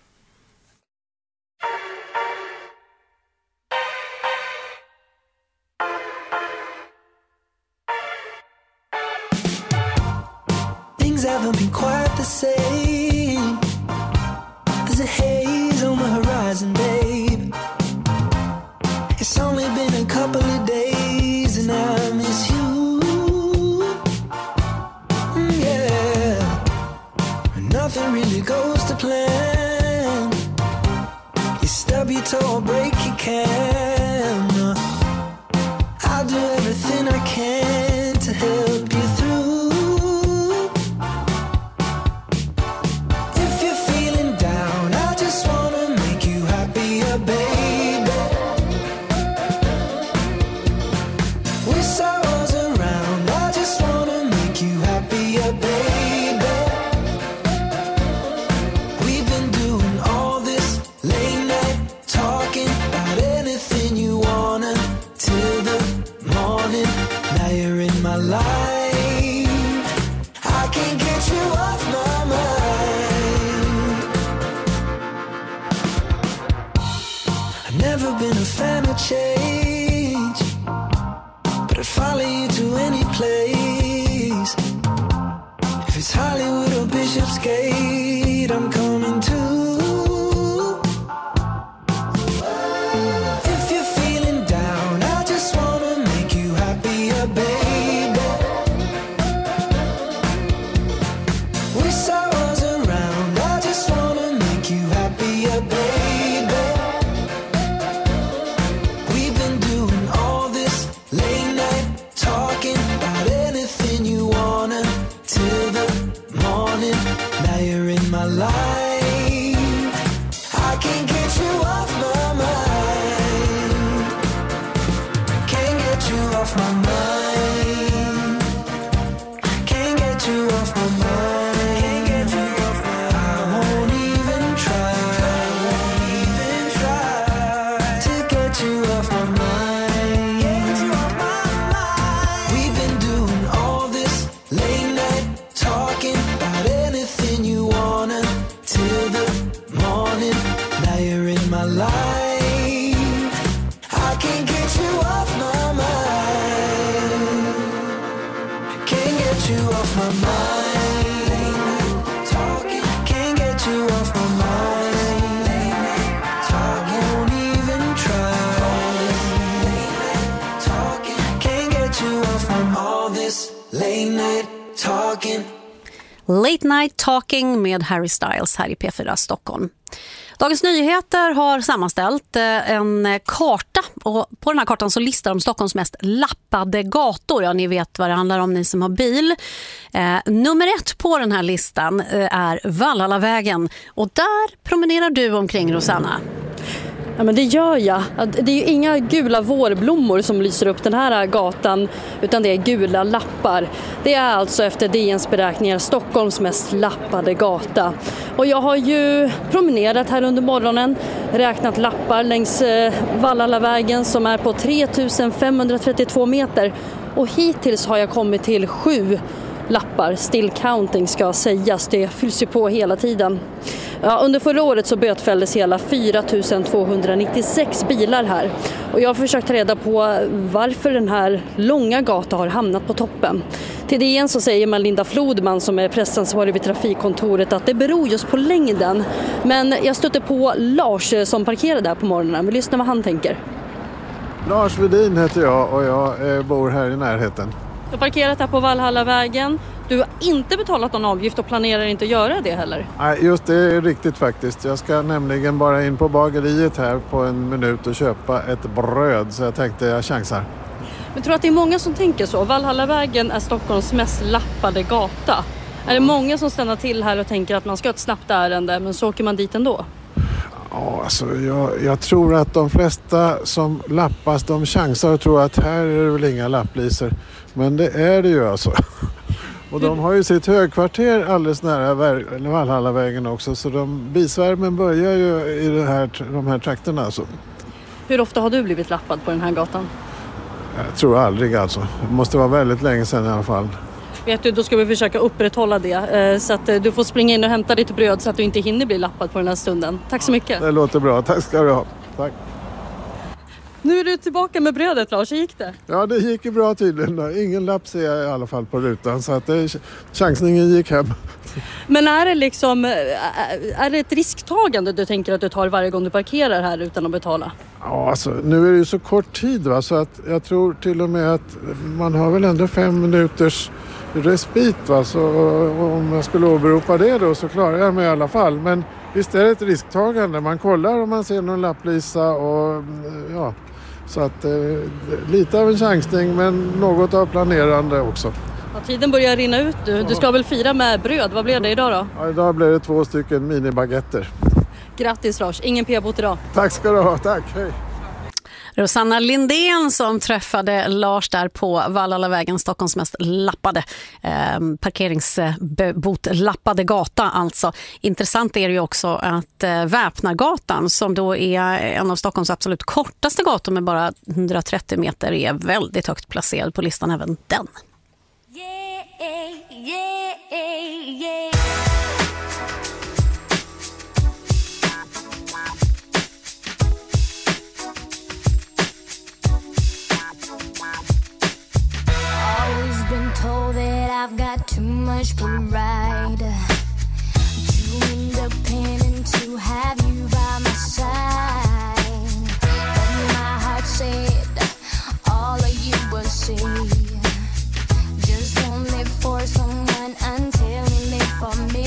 Haven't been quite the same. There's a haze on the horizon, babe. It's only been a couple of days and I miss you. Mm, yeah. Nothing really goes to plan. You stub your toe or break your can. I'll do everything I can to help you through. Change, but I'd follow you to any place. If it's Hollywood or Bishopsgate, I'm coming too. If you're feeling down, I just wanna make you happier, baby. Wish I was around, I just wanna make you happier, baby. Late Night Talking med Harry Styles här i P fyra Stockholm. Dagens Nyheter har sammanställt en karta och på den här kartan så listar de Stockholms mest lappade gator. Ja, ni vet vad det handlar om, ni som har bil. Eh, nummer ett på den här listan är Valhallavägen och där promenerar du omkring, Rosanna. Ja, men det gör jag. Det är ju inga gula vårblommor som lyser upp den här gatan utan det är gula lappar. Det är alltså efter D N:s beräkningar Stockholms mest lappade gata. Och jag har ju promenerat här under morgonen, räknat lappar längs Valhallavägen som är på tre tusen femhundratrettiotvå meter och hittills har jag kommit till sju lappar, still counting ska sägas, det fylls ju på hela tiden. Ja, under förra året så bötfälldes hela fyra tusen tvåhundranittiosex bilar här och jag har försökt ta reda på varför den här långa gatan har hamnat på toppen. Till det igen så säger man Linda Flodman som är pressansvarig vid trafikkontoret att det beror just på längden. Men jag stötte på Lars som parkerade där på morgonen. Vi lyssnar vad han tänker. Lars Vedin heter jag och jag eh, bor här i närheten. Du har parkerat här på Valhallavägen. Du har inte betalat någon avgift och planerar inte att göra det heller. Nej, just det är riktigt faktiskt. Jag ska nämligen bara in på bageriet här på en minut och köpa ett bröd så jag tänkte jag chansar. Men tror du att det är många som tänker så? Valhallavägen är Stockholms mest lappade gata. Är det många som stannar till här och tänker att man ska ha ett snabbt ärende, men så åker man dit ändå? Ja, alltså jag, jag tror att de flesta som lappas, de chansar och tror att här är det väl inga lapplisor. Men det är det ju alltså. Och de har ju sitt högkvarter alldeles nära Valhallavägen också, så de, bisvärmen börjar ju i det här, de här trakterna alltså. Hur ofta har du blivit lappad på den här gatan? Jag tror aldrig alltså. Det måste vara väldigt länge sedan i alla fall. Vet du, då ska vi försöka upprätthålla det. Så att du får springa in och hämta ditt bröd så att du inte hinner bli lappad på den här stunden. Tack så mycket. Det låter bra. Tack ska du ha. Tack. Nu är du tillbaka med brödet, Lars. Hur gick det? Ja, det gick ju bra tydligen. Ingen lapp ser jag i alla fall på rutan. Så att det, chansningen gick hem. Men är det liksom är det ett risktagande du tänker att du tar varje gång du parkerar här utan att betala? Ja, alltså nu är det ju så kort tid va, så att jag tror till och med att man har väl ändå fem minuters respit va, så om jag skulle åberopa det då så klarar jag mig i alla fall. Men visst är det ett risktagande, man kollar om man ser någon lapplisa och ja, så att eh, lite av en chansning men något av planerande också. Ja, tiden börjar rinna ut nu. Du ska väl fira med bröd. Vad blev det idag då? Ja, idag blev det två stycken minibaguetter. Grattis Lars, ingen p-bot idag. Tack ska du ha, tack, hej. Rosanna Lindén som träffade Lars där på Valhallavägen, Stockholms mest lappade eh, parkeringsbotlappade gata alltså. Intressant är det ju också att eh, Väpnargatan som då är en av Stockholms absolut kortaste gator med bara hundratrettio meter är väldigt högt placerad på listan även den. Yeah, yeah, yeah. Always been told that I've got too much pride, too independent to have you by my side. But my heart said all of you will see. Just don't live for someone until you live for me.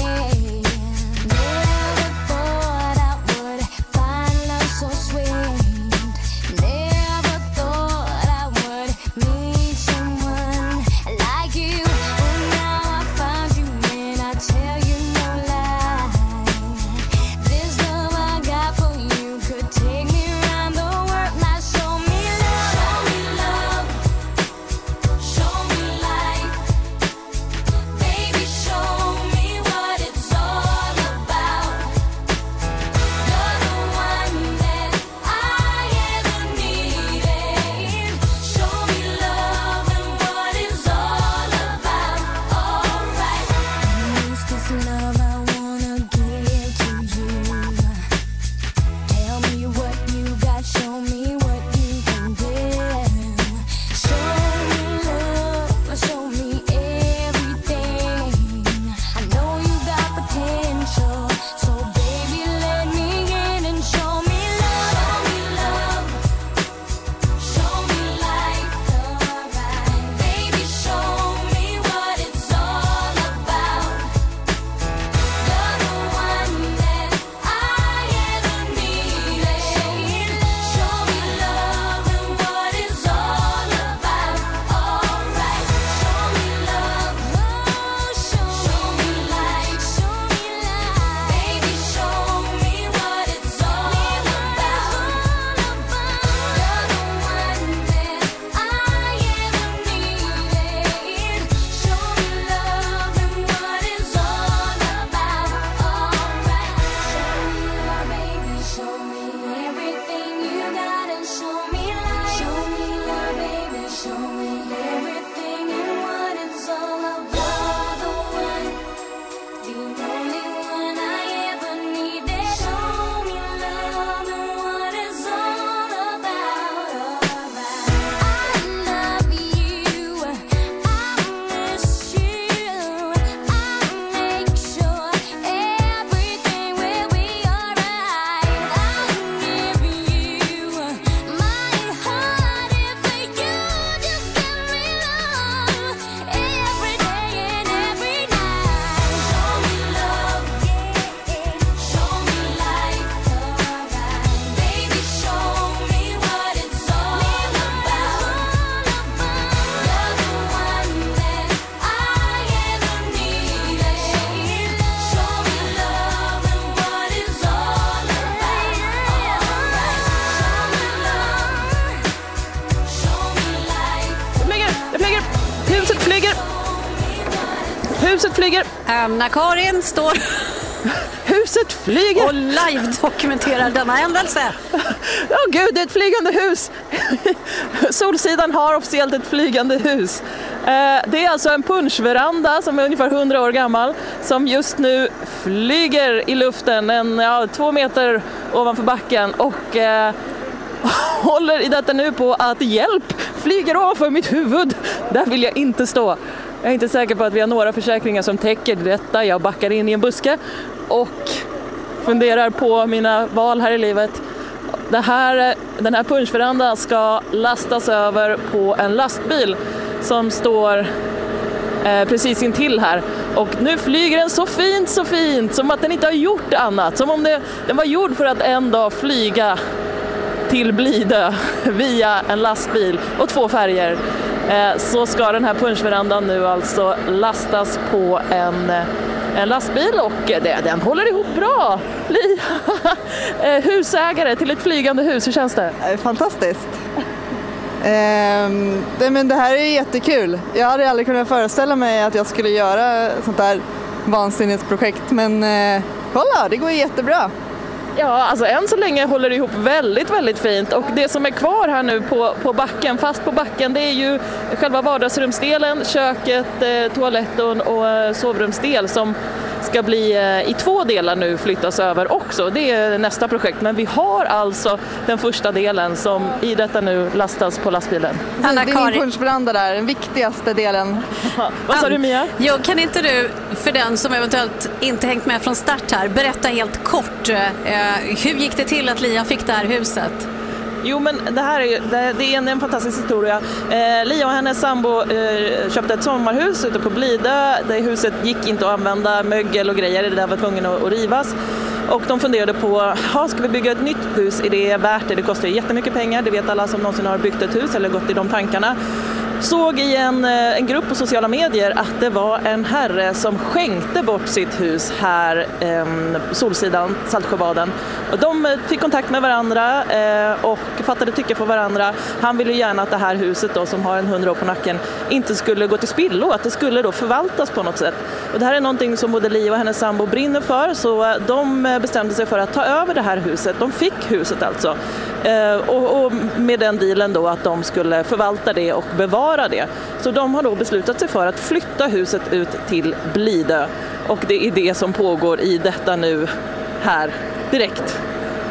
huset flyger. Anna-Karin står... Huset flyger. Och live-dokumenterar denna händelse. Ja, oh, gud, det är ett flygande hus. Solsidan har officiellt ett flygande hus. Det är alltså en punschveranda som är ungefär hundra år gammal som just nu flyger i luften en, ja, två meter ovanför backen och eh, håller i detta nu på att hjälp flyger ovanför mitt huvud. Där vill jag inte stå. Jag är inte säker på att vi har några försäkringar som täcker detta. Jag backar in i en buske och funderar på mina val här i livet. Det här, den här punschverandan ska lastas över på en lastbil som står eh, precis intill här. Och nu flyger den så fint, så fint, som att den inte har gjort annat. Som om det, den var gjord för att en dag flyga till Blidö via en lastbil och två färger. Eh, så ska den här punschverandan nu alltså lastas på en, en lastbil och det, den håller ihop bra. Li, eh, husägare till ett flygande hus, hur känns det? Fantastiskt. Ehm, det, men det här är jättekul. Jag hade aldrig kunnat föreställa mig att jag skulle göra sånt här vansinnigt projekt, men eh, kolla, det går jättebra. Ja, alltså än så länge håller det ihop väldigt, väldigt fint och det som är kvar här nu på, på backen, fast på backen, det är ju själva vardagsrumsdelen, köket, eh, toaletten och eh, sovrumsdel som ska bli eh, i två delar nu flyttas över också. Det är nästa projekt, men vi har alltså den första delen som i detta nu lastas på lastbilen. Anna-Karin. Det är min punschveranda där, den viktigaste delen. Vad sa du, Mia? Jo, kan inte du, för den som eventuellt inte hängt med från start här, berätta helt kort, eh, hur gick det till att Lia fick det här huset? Jo, men det här är, det, det är en, en fantastisk historia. Eh, Lia och hennes sambo eh, köpte ett sommarhus ute på Blidö. Det huset gick inte att använda, mögel och grejer, det där var tvungen att, att rivas. Och de funderade på, ja, ska vi bygga ett nytt hus? Är det värt det? Det kostar jättemycket pengar, det vet alla som någonsin har byggt ett hus eller gått i de tankarna. Såg i en, en grupp på sociala medier att det var en herre som skänkte bort sitt hus här eh, Solsidan, Saltsjöbaden. Och de fick kontakt med varandra eh, och fattade tycke för varandra. Han ville gärna att det här huset då, som har en hundra år på nacken, inte skulle gå till spillo, att det skulle då förvaltas på något sätt. Och det här är någonting som både Lia och hennes sambo brinner för, så de bestämde sig för att ta över det här huset. De fick huset alltså. Eh, och, och med den dealen då att de skulle förvalta det och bevara det. Så de har då beslutat sig för att flytta huset ut till Blidö. Och det är det som pågår i detta nu här direkt.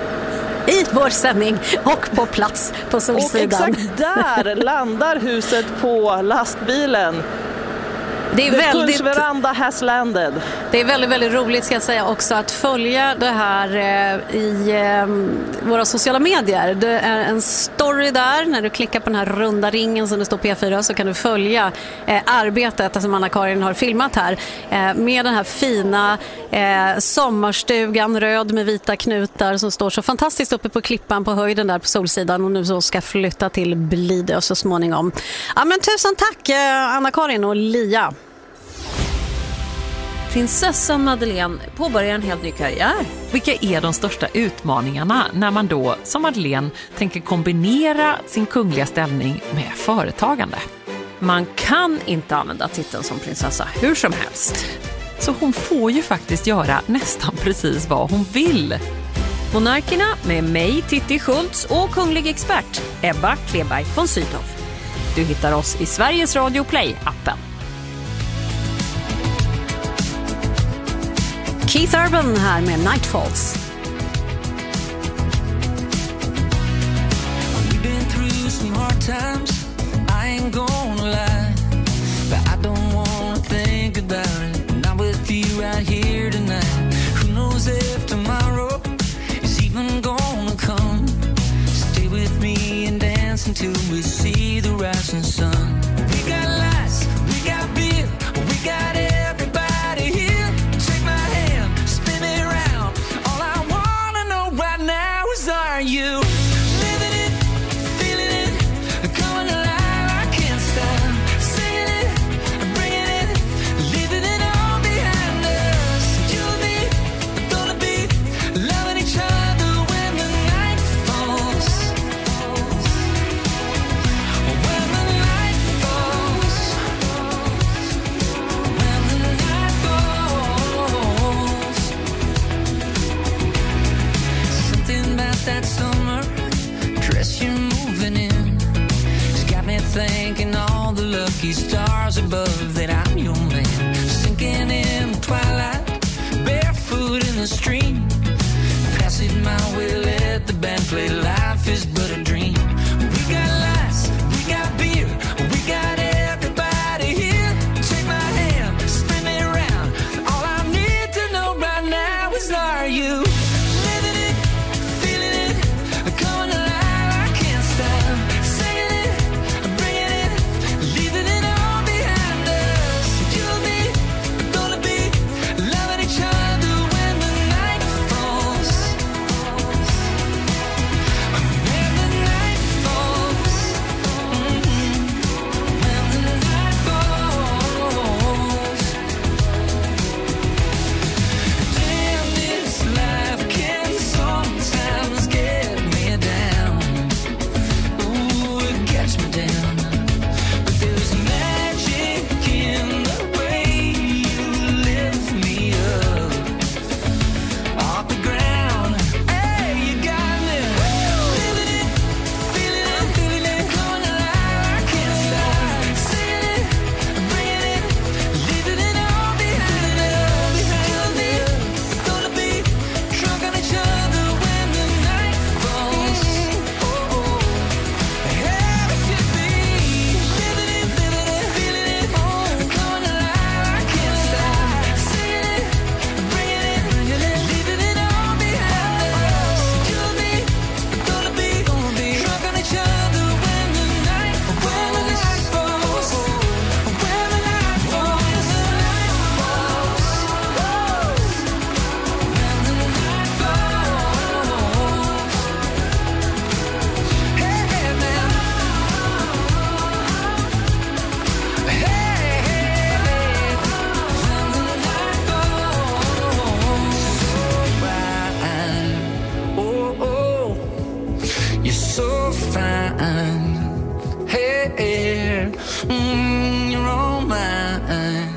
I vår sändning och på plats på Solsidan. Och exakt där landar huset på lastbilen. Det är The väldigt, punschveranda has landed. Det är väldigt, väldigt roligt, ska jag säga också, att följa det här eh, i eh, våra sociala medier. Det är en story där, när du klickar på den här runda ringen som det står P fyra, så kan du följa eh, arbetet som Anna-Karin har filmat här eh, med den här fina eh, sommarstugan, röd med vita knutar, som står så fantastiskt uppe på klippan på höjden där på Solsidan och nu så ska flytta till Blidö så småningom. Ja, men tusen tack eh, Anna-Karin och Lia. Prinsessan Madeleine påbörjar en helt ny karriär. Vilka är de största utmaningarna när man då, som Madeleine, tänker kombinera sin kungliga ställning med företagande? Man kan inte använda titeln som prinsessa hur som helst. Så hon får ju faktiskt göra nästan precis vad hon vill. Monarkerna med mig, Titti Schultz, och kunglig expert Ebba Kleberg von Sydow. Du hittar oss i Sveriges Radio Play-appen. Keith Urban här med Nightfalls. We've been through some hard times, I ain't gonna lie, but I don't wanna think about it, not with you right here tonight. Who knows if tomorrow is even gonna come? Stay with me and dance until we see the rising sun. We got lights, we got beer, we got everybody here. Take my hand, spin me around. All I wanna know right now is, are you living it, feeling it, coming alive? I can't stop singing it, bringing it, leaving it all behind us. You and me are gonna be loving each other when the night falls. When the night falls. When the night that summer dress you're moving in. It's got me thinking all the lucky stars above that I'm your man. Sinking in the twilight, barefoot in the stream. Pass it my way, let the band play. Life is but a dream. We got lights, we got beer, we got everybody here. Take my hand, spin me around. All I need to know right now is, are you living it, feeling it, coming alive? I can't stop singing it, bringing it, leaving it all behind us. You and me are gonna be loving each other when the night falls. When the night falls. Mm-hmm. When the night falls. Damn, this life can sometimes get me down. Ooh, it gets me down. But there's magic in the way you lift me up off the ground. Hey, you got me living it, feeling it, feeling it, coming alive. I can't stop singing it, bringing it, leaving it all behind us. You and me are gonna be drunk on each other when the night falls. Oh, oh. Hey, we should be living it, living it, feeling it, coming alive. I can't stop singing it, bringing it, leaving it all behind us. You and me are gonna be drunk on each other when the night, when the night falls, when the night falls, the night falls. When the night falls. Hey, hey, man. Hey, hey, babe. When the night falls. So fine. Oh, oh. You're so fine. Hey, hey. Mm, you're all mine.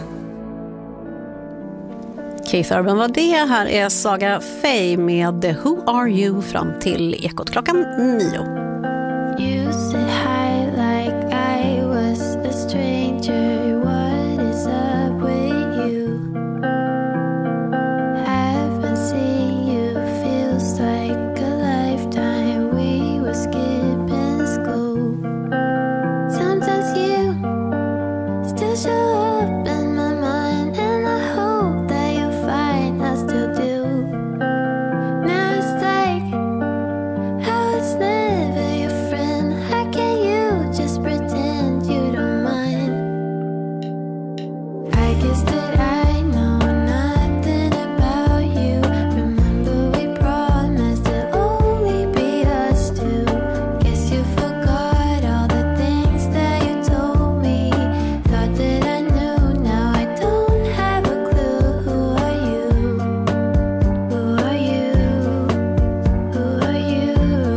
Keith Urban var det. Här är Saga Faye med Who Are You fram till Ekot klockan nio. You say hi like I was a stranger. What is up with you? Haven't seen you, feels like a lifetime. We were skipping school. Sometimes you still show up in my mind, and I hope that you'll find I still do. Now it's like I was never your friend. How can you just pretend you don't mind? I guess that I know nothing about you. Remember we promised to only be us two. Guess you forgot all the things that you told me. Thought that I knew, now I don't have a clue. Who are you? Who are you? Who are you?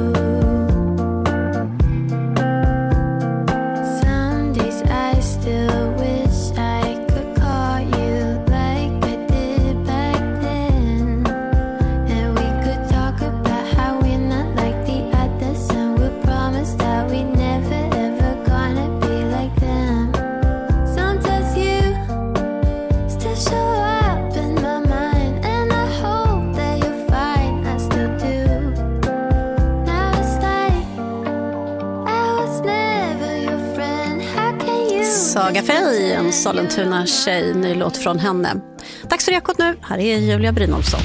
Some days I still wish I could call you like I did back then. And we could talk about how we're not like the others, and we promise that we never ever gonna be like them. Sometimes you still show up in my mind, and I hope that you'll find I still do. Now it's like I was never your friend. How can you? Saga Faye, en Sollentuna tjej, ny låt från henne. Dags för Ekot nu. Här är Julia Brynolfsson.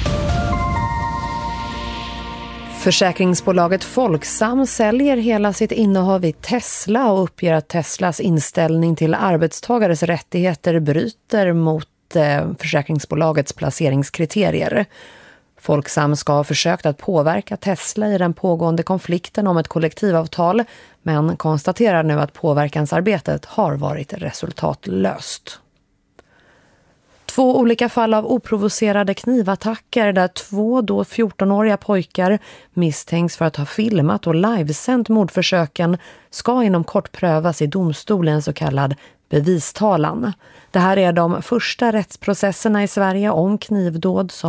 Försäkringsbolaget Folksam säljer hela sitt innehav i Tesla och uppger att Teslas inställning till arbetstagares rättigheter bryter mot eh, försäkringsbolagets placeringskriterier. Folksam ska ha försökt att påverka Tesla i den pågående konflikten om ett kollektivavtal, men konstaterar nu att påverkansarbetet har varit resultatlöst. Två olika fall av oprovocerade knivattacker där två då fjortonåriga pojkar misstänks för att ha filmat och livesänt mordförsöken ska inom kort prövas i domstolen, så kallad bevistalan. Det här är de första rättsprocesserna i Sverige om knivdåd som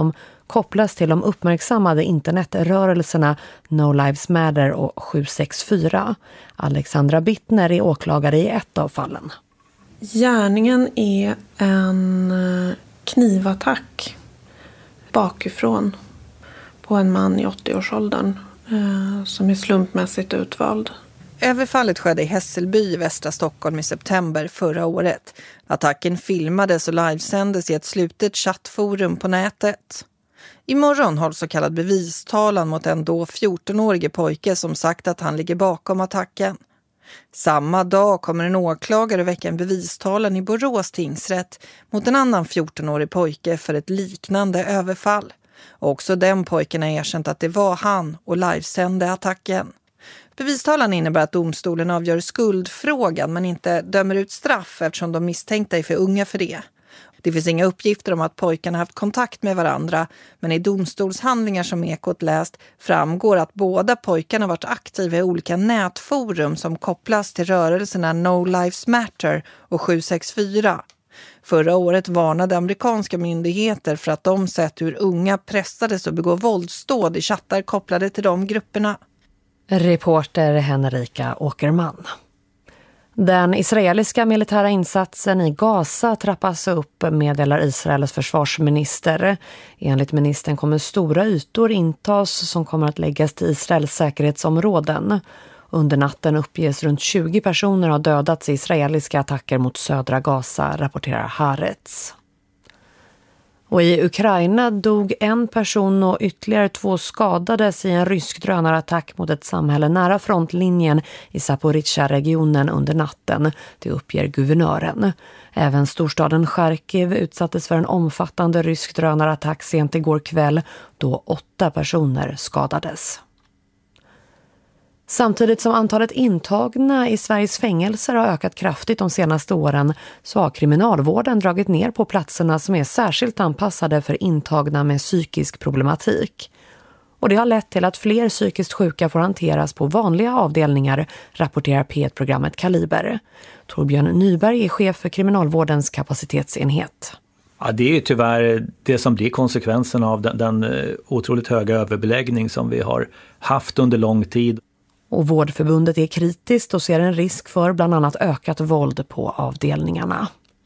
kopplas till de uppmärksammade internetrörelserna No Lives Matter och sju sex fyra. Alexandra Bittner är åklagare i ett av fallen. Gärningen är en knivattack bakifrån på en man i åttio-årsåldern eh, som är slumpmässigt utvald. Överfallet skedde i Hässelby i västra Stockholm i september förra året. Attacken filmades och livesändes i ett slutet chattforum på nätet. Imorgon hålls så kallad bevistalan mot en då fjorton-årige pojke som sagt att han ligger bakom attacken. Samma dag kommer en åklagare väcka en bevistalan i Borås tingsrätt mot en annan fjorton-årig pojke för ett liknande överfall. Också den pojken har erkänt att det var han och livesände attacken. Bevistalan innebär att domstolen avgör skuldfrågan men inte dömer ut straff eftersom de misstänkta är för unga för det. Det finns inga uppgifter om att pojkarna haft kontakt med varandra, men i domstolshandlingar som Ekot läst framgår att båda pojkarna varit aktiva i olika nätforum som kopplas till rörelserna No Lives Matter och sju sex fyra. Förra året varnade amerikanska myndigheter för att de sett hur unga pressades att begå våldsdåd i chattar kopplade till de grupperna. Reporter Henrika Åkerman. Den israeliska militära insatsen i Gaza trappas upp, meddelar Israels försvarsminister. Enligt ministern kommer stora ytor intas som kommer att läggas till Israels säkerhetsområden. Under natten uppges runt tjugo personer har dödats i israeliska attacker mot södra Gaza, rapporterar Haaretz. Och i Ukraina dog en person och ytterligare två skadades i en rysk drönarattack mot ett samhälle nära frontlinjen i Zaporizjzja-regionen under natten, det uppger guvernören. Även storstaden Charkiv utsattes för en omfattande rysk drönarattack sent igår kväll då åtta personer skadades. Samtidigt som antalet intagna i Sveriges fängelser har ökat kraftigt de senaste åren så har kriminalvården dragit ner på platserna som är särskilt anpassade för intagna med psykisk problematik. Och det har lett till att fler psykiskt sjuka får hanteras på vanliga avdelningar, rapporterar P ett-programmet Kaliber. Torbjörn Nyberg är chef för kriminalvårdens kapacitetsenhet. Ja, det är ju tyvärr det som blir konsekvensen av den, den otroligt höga överbeläggning som vi har haft under lång tid. Och Vårdförbundet är kritiskt och ser en risk för bland annat ökat våld på avdelningarna.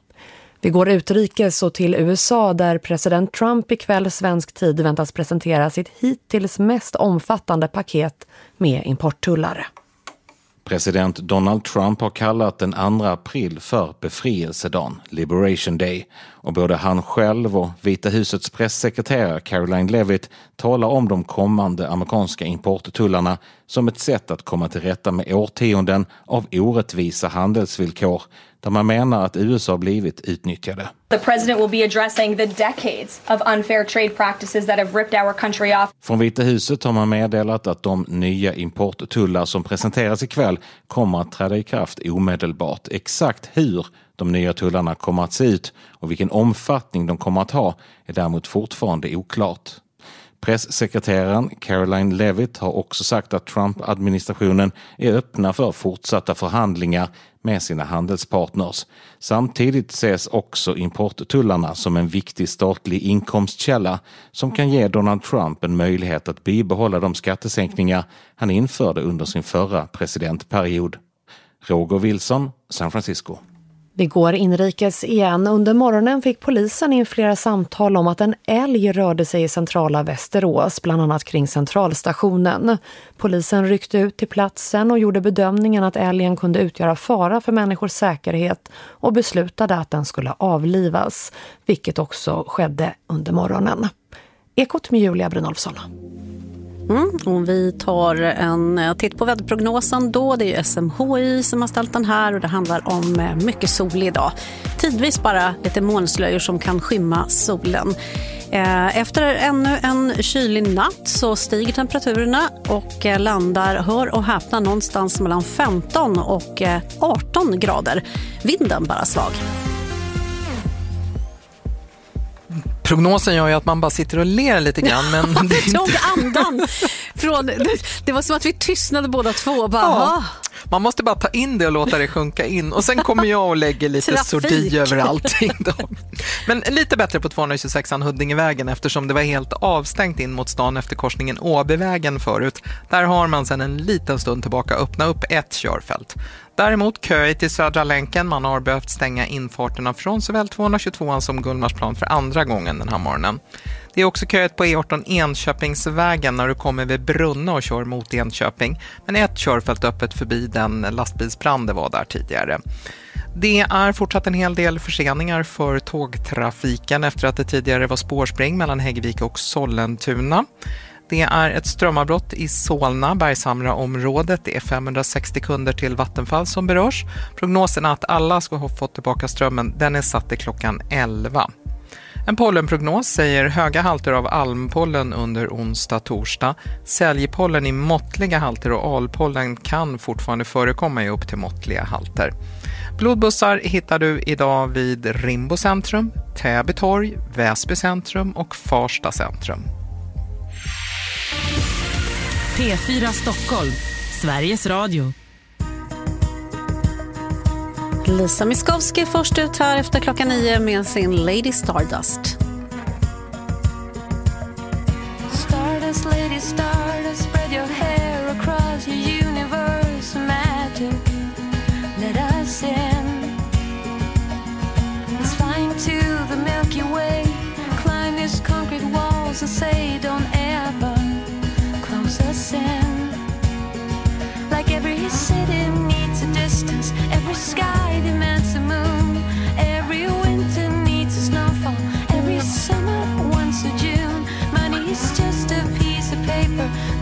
Vi går utrikes och till U S A där president Trump ikväll svensk tid väntas presentera sitt hittills mest omfattande paket med importtullar. President Donald Trump har kallat den andra april för befrielsedagen, Liberation Day, och både han själv och Vita husets pressekreterare Caroline Levitt talar om de kommande amerikanska importtullarna som ett sätt att komma till rätta med årtionden av orättvisa handelsvillkor där man menar att U S A blivit utnyttjade. The president will be addressing the decades of unfair trade practices that have ripped our country off. Från Vita huset har man meddelat att de nya importtullar som presenteras ikväll kommer att träda i kraft omedelbart. Exakt hur de nya tullarna kommer att se ut och vilken omfattning de kommer att ha är däremot fortfarande oklart. Presssekreteraren Caroline Levitt har också sagt att Trump-administrationen är öppna för fortsatta förhandlingar med sina handelspartners. Samtidigt ses också importtullarna som en viktig statlig inkomstkälla som kan ge Donald Trump en möjlighet att bibehålla de skattesänkningar han införde under sin förra presidentperiod. Roger Wilson, San Francisco. Vi går inrikes igen. Under morgonen fick polisen in flera samtal om att en älg rörde sig i centrala Västerås, bland annat kring centralstationen. Polisen ryckte ut till platsen och gjorde bedömningen att älgen kunde utgöra fara för människors säkerhet och beslutade att den skulle avlivas, vilket också skedde under morgonen. Ekot med Julia Brynolfsson. Mm, och vi tar en titt på väderprognosen då. Det är ju S M H I som har ställt den här och det handlar om mycket sol idag. Tidvis bara lite molnslöjor som kan skymma solen. Efter ännu en kylig natt så stiger temperaturerna och landar, hör och häpna, någonstans mellan femton och arton grader. Vinden bara svag. Prognosen gör ju att man bara sitter och ler lite grann. Men det, det tog andan. Från, det, det var som att vi tystnade båda två. Bara, ja. Man måste bara ta in det och låta det sjunka in. Och sen kommer jag och lägger lite sordi över allting då. Men lite bättre på tvåhundratjugosexan Huddingevägen eftersom det var helt avstängt in mot stan efter korsningen Åbyvägen förut. Där har man sedan en liten stund tillbaka öppna upp ett körfält. Däremot köigt till Södra länken. Man har behövt stänga infarterna från såväl tvåhundratjugotvåan som Gullmarsplan för andra gången den här morgonen. Det är också köigt på E arton Enköpingsvägen när du kommer vid Brunna och kör mot Enköping. Men ett körfält öppet förbi den lastbilsbrand det var där tidigare. Det är fortsatt en hel del förseningar för tågtrafiken efter att det tidigare var spårspring mellan Häggvik och Sollentuna. Det är ett strömavbrott i Solna, Bergshamra-området. Det är femhundrasextio kunder till Vattenfall som berörs. Prognosen att alla ska ha fått tillbaka strömmen, den är satt till klockan elva. En pollenprognos säger höga halter av almpollen under onsdag-torsdag. Säljpollen i måttliga halter och alpollen kan fortfarande förekomma i upp till måttliga halter. Blodbussar hittar du idag vid Rimbo centrum, Täby torg, Väsby centrum och Farsta centrum. P fyra Stockholm, Sveriges Radio. Lisa Miskovsky först ut här efter klockan nio med sin Lady Stardust. Stardust, lady stardust, spread your hair across your universe, magic, let us in. Let's fly into the Milky Way, climb these concrete walls and say don't ever close us in. Like every city needs a distance, every sky demands a moon, every winter needs a snowfall, every summer wants a June. Money is just a piece of paper,